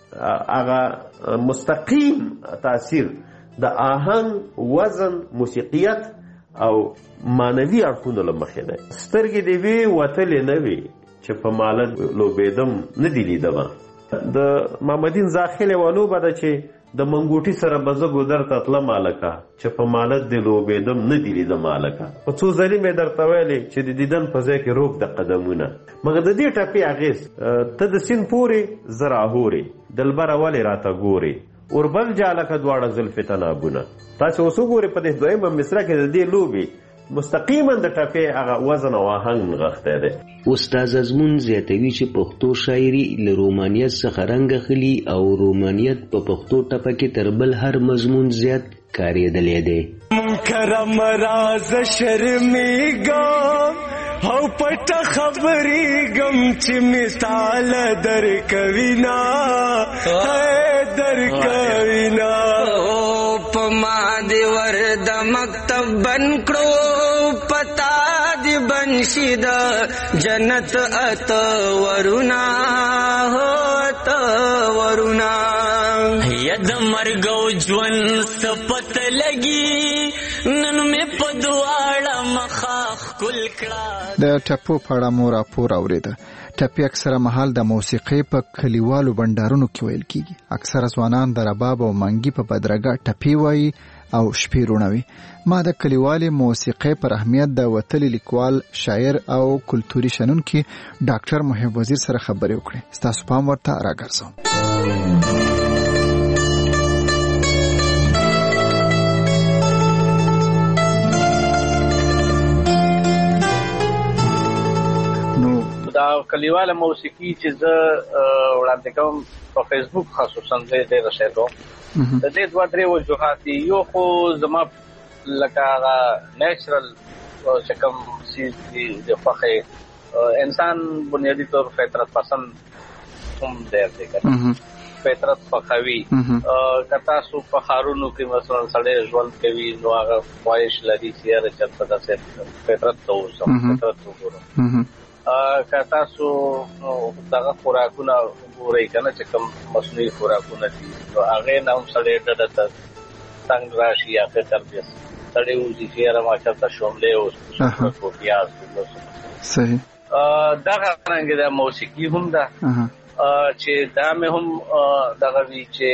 هغه مستقیم تاثیر د آهنګ، وزن، موسیقیت او معنوي اړخونو له مخې دی. سترګې دې وې وتلې نه وې چې په ماله لوبېدم نه دي لیدمه. د محمدین زاخیل یوه لوبه ده چې د منګوټي سره به زه ګودر ته تلم هلکه چې په مالت دې لوبېدم نه دي لیدم هلکه. په څو ځلې مې درته ویلې چې د دیدن په ځای کې روب د قدمونه. مګر د دې ټپې اغېز، ته د سیند پورې زه راهورې، دلبره ولې راته ګورې، اوربل جالکه دواړه زلفې تنابونه. تاسې اوس وګورئ په دې دویمه مصره کې د دې لوبې مستقیما د ټپې هغه وزن او آهنګ نغښتی دی. استاد ازمون زیاتوي چې پښتو شاعري له رومانیت څخه رنګ اخلي او رومانیت په پښتو ټپه کې تر بل هر مضمون زیات کارېدلی دی. کرم راز شرمېږم او پټه خبرېږم چې مثال درکوینا درکوینا په ما دې ور د مکتب بند کړو، پتا دې بند شي د جنت اته ورونه اته ورونه. ید مرګ او ژوند سپت لګي نن مې په دواړه مخه ښکل کړه. د ټپو په اړه مو راپور اورېده. ټپې اکثره مهال د موسیقۍ په کلیوالو بنډارونو کې ویل کیږي. اکثره ځوانان د رباب او منګي په بدرګه ټپې وایي او شپې روڼوي. ما د کلیوالي موسیقۍ پر اهمیت د وتلي لیکوال، شاعر او کلتوري شنونکي ډاکټر محب وزیر سره خبرې وکړې. ستاسو پام ورته راګرځوم. دا کلیواله موسیقي چې زه وړاندې کوم په فیسبوک خصوصا زه ډېره شی کوم، د دې دوه درې وجوهات دي. یو خو زما لکه هغه نیچرل چې کوم څیز دي د خوښۍ، انسان بنیادي طور فطرت پسند هم ډېر دی که فطرت خوښوي. که تاسو په ښارونو کې مثلا سړی ژوند کوي نو هغه خواهش لري چې یاره چېرته داسې فطرت ته اوسم، فطرت وګورم. که تاسو دغه خوراکونه وګورئ که نه چې کوم مصنوعي خوراکونه دي نو هغې نه هم سړی ډډه ته تنګ راشي یا فکر بیا سړی وځي چې یاره ما چېرته شوملې اوس په پیاز صحیح. دغه رنګې د موسیقي هم ده چې دا مې هم دغه وي چې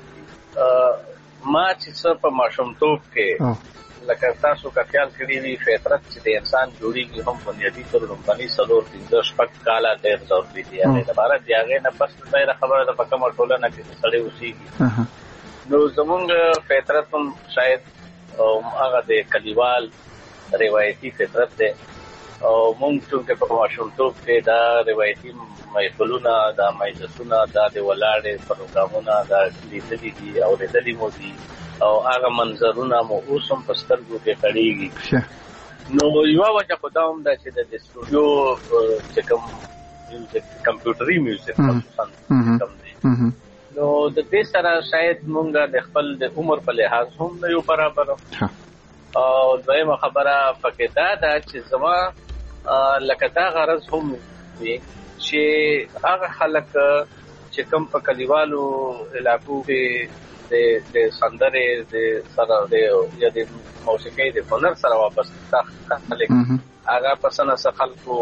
ما چې څه په ماشومتوب کې لکه تاسو که خیال کړي وي فطرت چې د انسان جوړېږي هم بنیادي طور لومړني څلور پنځه شپږ کاله ډېر ضروري دي. هغې لپاره د هغې نه پس ډېره خبره ده په کومه ټولنه کې چې سړی اوسېږي. نو زمونږ فطرت هم شاید هغه د کلیوال روایتي فطرت دی او مونږ چې په ماشومتوب کې دا روایتي محفلونه دا مجلسونه دا د ولاړې پروګرامونه دا لیدلي دي او لیدلي مو دي او هغه منظرونه مو اوس هم په سترګو کې خړېږي. نو یوه وجه خو دا هم ده چې د سټوډیو چې کوم میوزیک کمپیوټري میوزیک خصوصا کوم دی نو د دې سره شاید مونږ د خپل د عمر په لحاظ هم نه یو برابر. او دویمه خبره پکې دا ده چې زما لکه دا غرض هم وي چې هغه خلک چې کوم په کلیوالو علاقو کې د سندرې د سره د یا د موسیقۍ د هنر سره وابسته خلک هغه پسنه څخه خلکو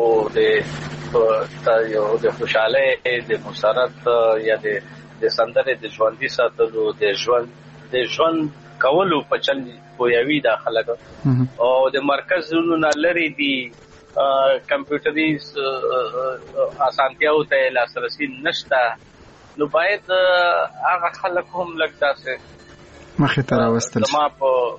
د یو د خوشاله د مسرت یا د د سندرې د ژوندۍ ساتلو د ژوند د ژوند کولو په چل پویوي دا خلک او د مرکزونو نه لري دي کمپیوټري اسانتیاو ته لاسرسي نشته نو باید هغه خلک هم لګدا سي مخې ته راوستل زما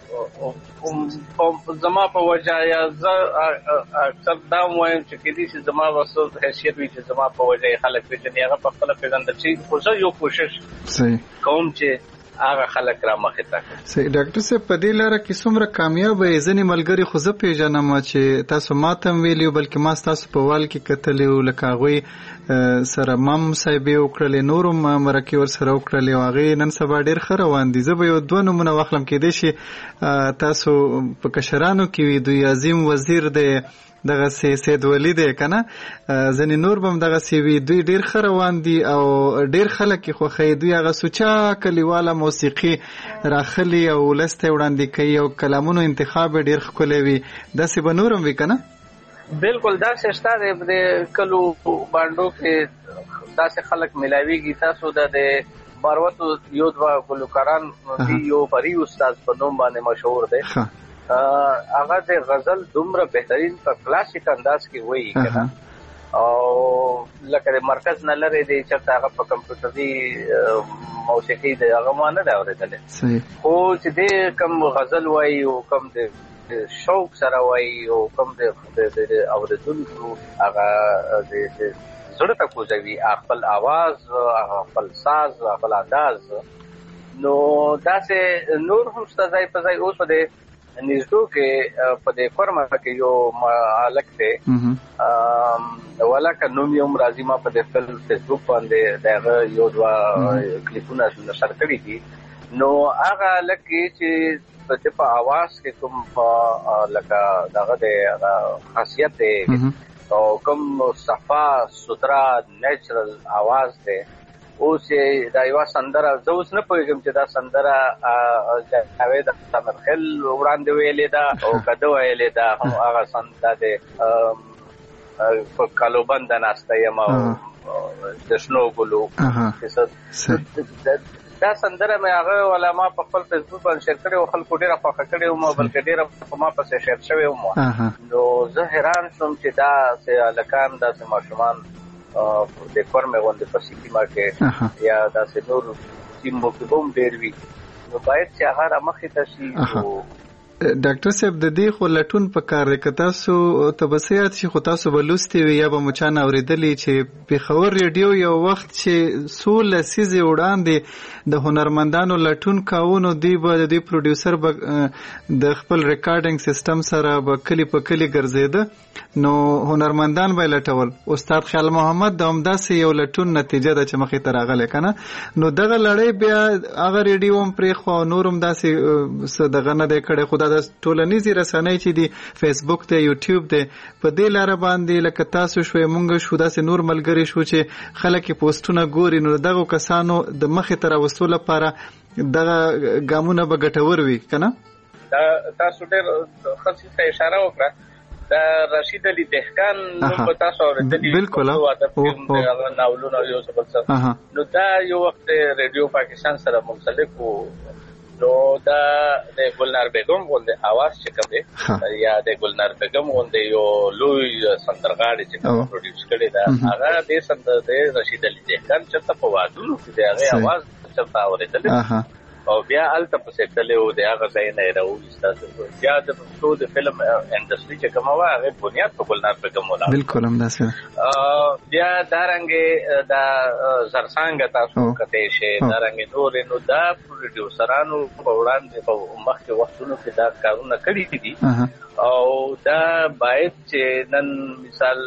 په زما په وجه یا اکثر دا وایم چې کدي چې زما وسو حیثیت وي چې زما په وجه خلک پیژني هغه په خپل پیژندل شي خو زه یو کوشش صحیح کوم چې هغه خلک را مخې ته کړي. صحیح ډاکټر صاحب په دې لاره کې څومره کامیاب یې ځینې ملګري خو زه پیژنم چې تاسو ماته هم ویلي بلکې ما ستاسو په وال کې کتلي وو لکه هغوی سره مام صاحبې وکړلې نور هم مرکې ورسره وکړلې او هغې نن سبا ډېر ښه روان دي. زه به یو دوه نومونه واخلم کېدای شي تاسو په کشرانو کې وي دوی عظیم وزیر دی دغه سي سید ولی دی کنه ځنې نور بم دغه سی وی دوی ډیر ښه روان دي او ډیر خلک خو خې دوی هغه سوچا کلیواله موسیقي راخلي او لسته وړاندې کوي او کلامونو انتخاب ډیر ښکلی وي داسې به نورم وي کنه. بالکل دا شته د کلو باندو کې داسې خلک ملاويږي. تاسو د باروتو یو دوا ګلوکاران دی یو پری استاد په نوم باندې مشهور دی هغه د غزل دومره بهترین په کلاسیک انداز کې وایي کنه او لکه مرکز نه لري دی چې هغه په کمپیوټري موسیقي د هغه مانه دا اورېدل خو چې د کم غزل وایي او کم د شوق سره وایي او کم د اوریدونکو هغه د زړه ته کوزوي خپل आवाज خپل ساز خپل انداز نو داسې نور هم ستځای په ځای اوس په نږدو کې په دې فورمه کې یو مالک دی ولکه نوم یې هم راځي ما په دې خپل فیسبوک باندې دغه یو دوا کلیپونه نشر کړي دي نو هغه لکه چې په دې په आवाज کې کوم لکه دغه د خاصیت دی او کوم صفا سوترا نیچرل आवाज دی اوس دا یو سندره زه اوس نه پوهېږم چې دا سندره جاوید تمرخل وړاندې ویلې ده او کده ویلې ده هم هغه سنده د په کالوبند ناسته یم او د شنو ګلو دا سندره مې هغه ولا ما په خپل فیسبوک باندې شیر کړې او خلکو ډېره خوښه کړې وم بلکې ډېره په ما پسې شیر شوې وم نو زه حیران شوم چې دا هلکان داسې ماشومان د کورمه غونډه په سیمه کې یا داسې نور سیمو کې هم ډېر وي نو باید چې هغه را مخې ته شي. ډاکټر صاحب د دې خو لټون په کار دی که تاسو ته به څه یاد شي خو تاسو به لوستي وي یا به مو چا نه اورېدلي چې پېښور ریډیو یو وخت چې څو لسیزې وړاندې د هنرمندانو لټون کاوه نو دوی به د دوی پروډیوسر به د خپل ریکارډینګ سیسټم سره به کلي په کلي ګرځېده نو هنرمندان به یې لټول. استاد خیال محمد د همداسې یو لټون نتیجه ده چې مخې ته راغلی که نه نو دغه لړۍ بیا هغه ریډیو هم پرېښوه او نور هم داسې څه دغه نه دی کړی خو دا د ټولنیزې رسنۍ چې دی فیسبوک دی یوټیوب دی په دې لاره باندې لکه تاسو شوئ مونږ شو داسې نور ملګري شو چې خلک یې پوسټونه ګوري نو دغو کسانو د مخې ته راوستو لپاره دغه ګامونه به ګټور وي که نه. تاسو ډېر ښه څیز ته اشاره وکړه د رشید علي دهقان نوم به تاسو اورېدلي بالکل ناولونه یو څه بل څه نو دا یو وخت ریډیو پاکستان سره منسلک و نو دا د ګلنار بیگم غونډه आवाज چې کوم دی یا د ګلنار بیگم غونډه یو لوی سندرغاړي چې کوم پروډوس کړي دا هغه د سندر د رشید علي دهقان چې په وادونو کې دی هغه आवाज چلتا اورېدل او بیا الته په سیټلې و دی هغه ځای نه راوېسته. بیا د پښتو د فلم انډستری چې کومه وه هغې بنیاد په ګلنار بیګم ولاړ. بالکل همداسې بیا دارنګې دا زرڅانګه تاسو کتلی شئ، دارنګې نورې، نو دا پروډیوسرانو په وړاندې په مخکې وختونو کې دا کارونه کړي دي او دا باید چې نن مثال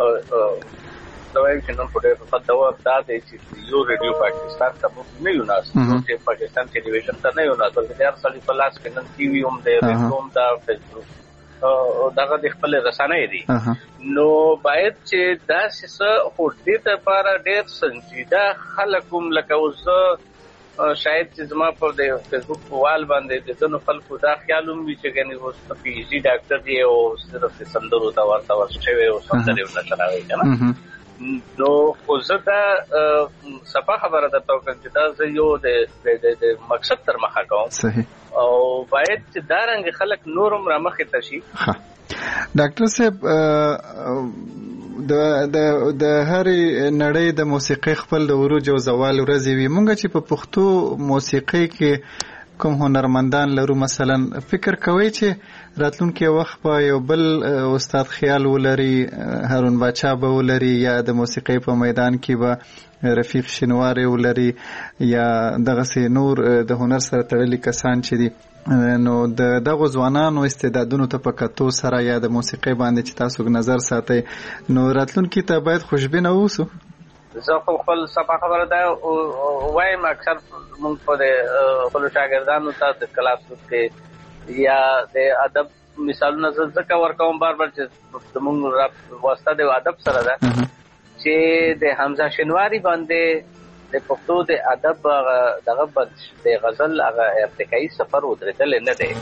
دا وایم چې نن په ډېر په دوا دا دی چې یو ریډیو پاکستان ته موږ نه یو ناست، چې پاکستان ټلویزیون ته نه یو ناست، بلکې د هر سړي په لاس کې نن ټي وي هم دی، ریډیو هم ده، فیسبوک دغه د خپلې رسنۍ دي. نو باید چې داسې څه خو دې دپاره ډېر سنجیده خلک هم لکه اوس شاید چې زما پر د فیسبوک په وال باندې د ځینو خلکو دا خیال هم وي چې ګنې اوس پي ایچ ډي ډاکټر دی او صرف د سندرو ته ورته ور شوی او سندرې ورنه چلاوي که نه. نو خو زه دا صفا خبره درته وکړم چې دا زه یو د مقصد تر مخه کوم او باید چې دا رنګې خلک نور هم رامخې ته شي. ډاکټر صاحب د د هرې نړۍ د موسیقۍ خپل د عروج او زوال ورځې وي. مونږ چې په پښتو موسیقۍ کې کوم هنرمندان لرو، مثلا فکر کوئ چې راتلونکي وخت به یو بل استاد خیال ولري، هارون باچا به ولري، یا د موسیقۍ په میدان کې به رفیق شینواری ولري، یا دغسې نور د هنر سره تړلي کسان چې دي، نو د دغو ځوانانو استعدادونو ته په کتو سره یا د موسیقۍ باندې چې تاسو نظر ساتئ، نو راتلونکي ته باید خوشبینه اوسو. زه خو خپل صفا خبره دا وایم، اکثر موږ په د خپلو شاګردانو ته د کلاس کې یا د ادب مثالونه زه ځکه ورکوم بار بار چې زموږ واسطه د ادب سره ده چې د حمزه شینواري باندې د پښتو د ادب دغه د غزل هغه ارتقایي سفر ودرېدلی نه دی،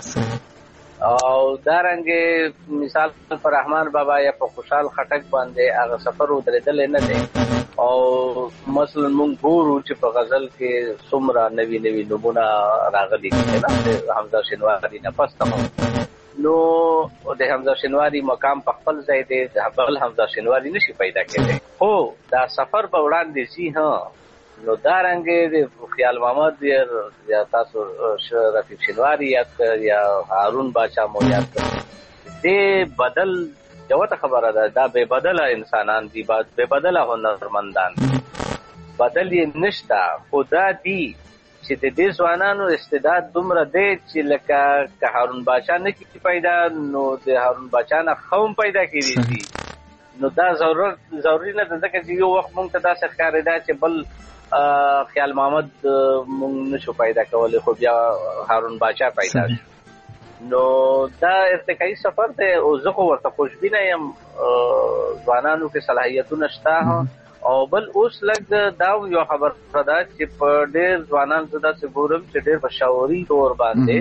او دارنګې مثال په رحمان بابا یا په خوشحال خټک باندې هغه سفر ودرېدلی نه دی، او مثلا مونږ ګورو چې په غزل کې څومره نوي نوي نومونه راغلي دي نه د حمزه شینواري نه پس ته. نو د حمزه شینواري مقام په خپل ځای دی، د بل حمزه شینواري نشي پیدا کېدی، خو دا سفر په وړاندې ځي. ها نو دارنګې د خیال محمد یا تاسو رفیق شینواري یا هارون باچا مو یاد کړئ، دې بدل جوته خبره ده، دا بے بدله انسانان دي، بے بدله هنرمندان، بدل یې نشته، خو دا دي چې د دې ځوانانو استعداد دومره دی چې لکه که هارون باچا نه کېږي پیدا، نو د هارون باچا نه ښه هم پیدا کېدی شي. نو دا ضروري نه ده، ځکه چې یو وخت مونږ ته داسې ښکارېده چې بل خیال محمد مونږ نشو پیدا کولی، خو بیا هارون باچا پیدا شو. نو دا ارتقایي سفر دی او زه خو ورته خوشبینه یم، ځوانانو کې صلاحیتونه شته. او بل اوس لږ دا یو خبره ده چې په ډېر ځوانان زه داسې ګورم چې ډېر په شعوري طور باندې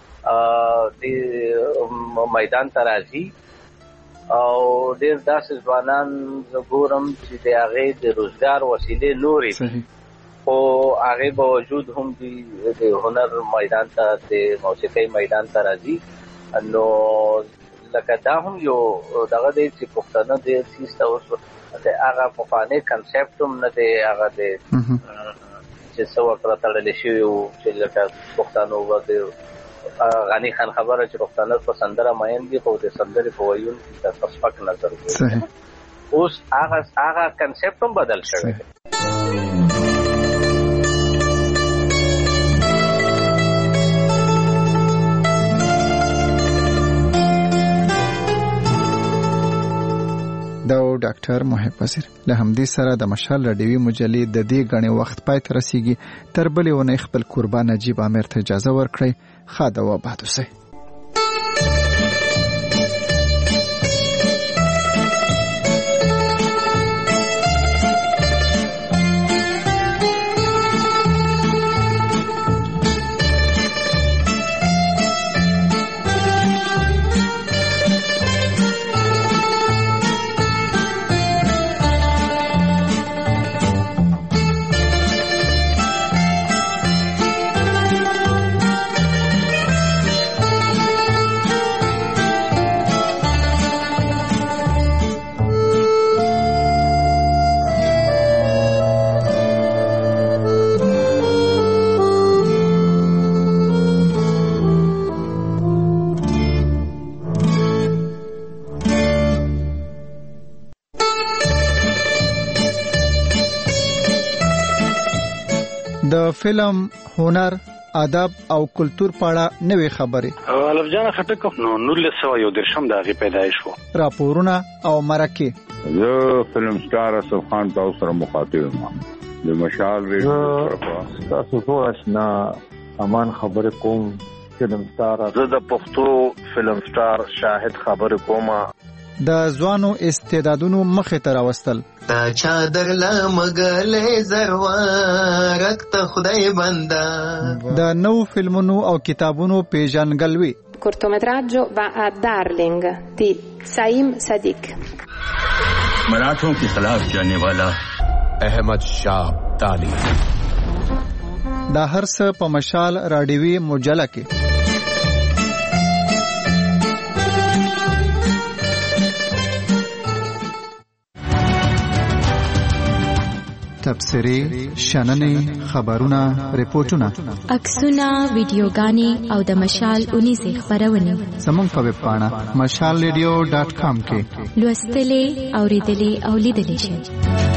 د میدان ته راځي، او ډېر داسې ځوانان زه ګورم چې د هغې د روزګار وسیلې نورې دي، خو هغې باوجود هم دوی د هنر میدان ته د موسیقۍ میدان ته راځي. نو لکه دا هم یو دغه دی چې پښتانه ډېر څیز ته اوس د هغه پخوانی کنسپټ هم نه دی، هغه د چې څه ورته تړلی شوي وو چې لکه پښتانو به د غني خان خبره چې پښتانه په سندره مین دي، خو د سندرې په ویونکي ته په سپک نظر ګوري. اوس هغه هغه کنسپټ هم بدل شوی دی. دا و ډاکټر محب وزیر. له همدې سره د مشال راډیوي مجلې د دې غنې وخت پای ته رسیږي. تر بلې اونۍ خپل قربان نجیب عامر ته اجازه ورکړئ. ښه ده و آباد اوسئ. د فلم، هنر، ادب او کلتور په اړه نوې خبرې. الف جان خټک نو نولس سوه یو دېرشم د هغې پیدایش و. راپورونه او مرکې. زه فلم سټار اسف خان تاسو سره مخاطب یم. د مشال ریډیو تاسو ټول آشنا امان خبرې کوم. فلم سټار زه د پښتو فلم سټار شاهد خبرې کوم. د ځوانو استعدادونو مخې ته راوستل. تا چادر لمګلې زروارک ته خدای بندا. د نو فلمونو او کتابونو پیژنګلوي. cortometraggio va a Darling di Saim Sadiq. मराठों के खिलाफ जाने वाला अहमद शाह अब्दाली. دا هر څه په مشال راډیوي مجله کې. تبصرې، شننې، خبرونه، ریپورتونه، عکسونه، ویډیوګانې او د مشال اونیزې خپرونې زموږ په ویب پاڼه مشال ریډیو ډاټ کام کې لوستلې، اوریدلې او لیدلې شئ.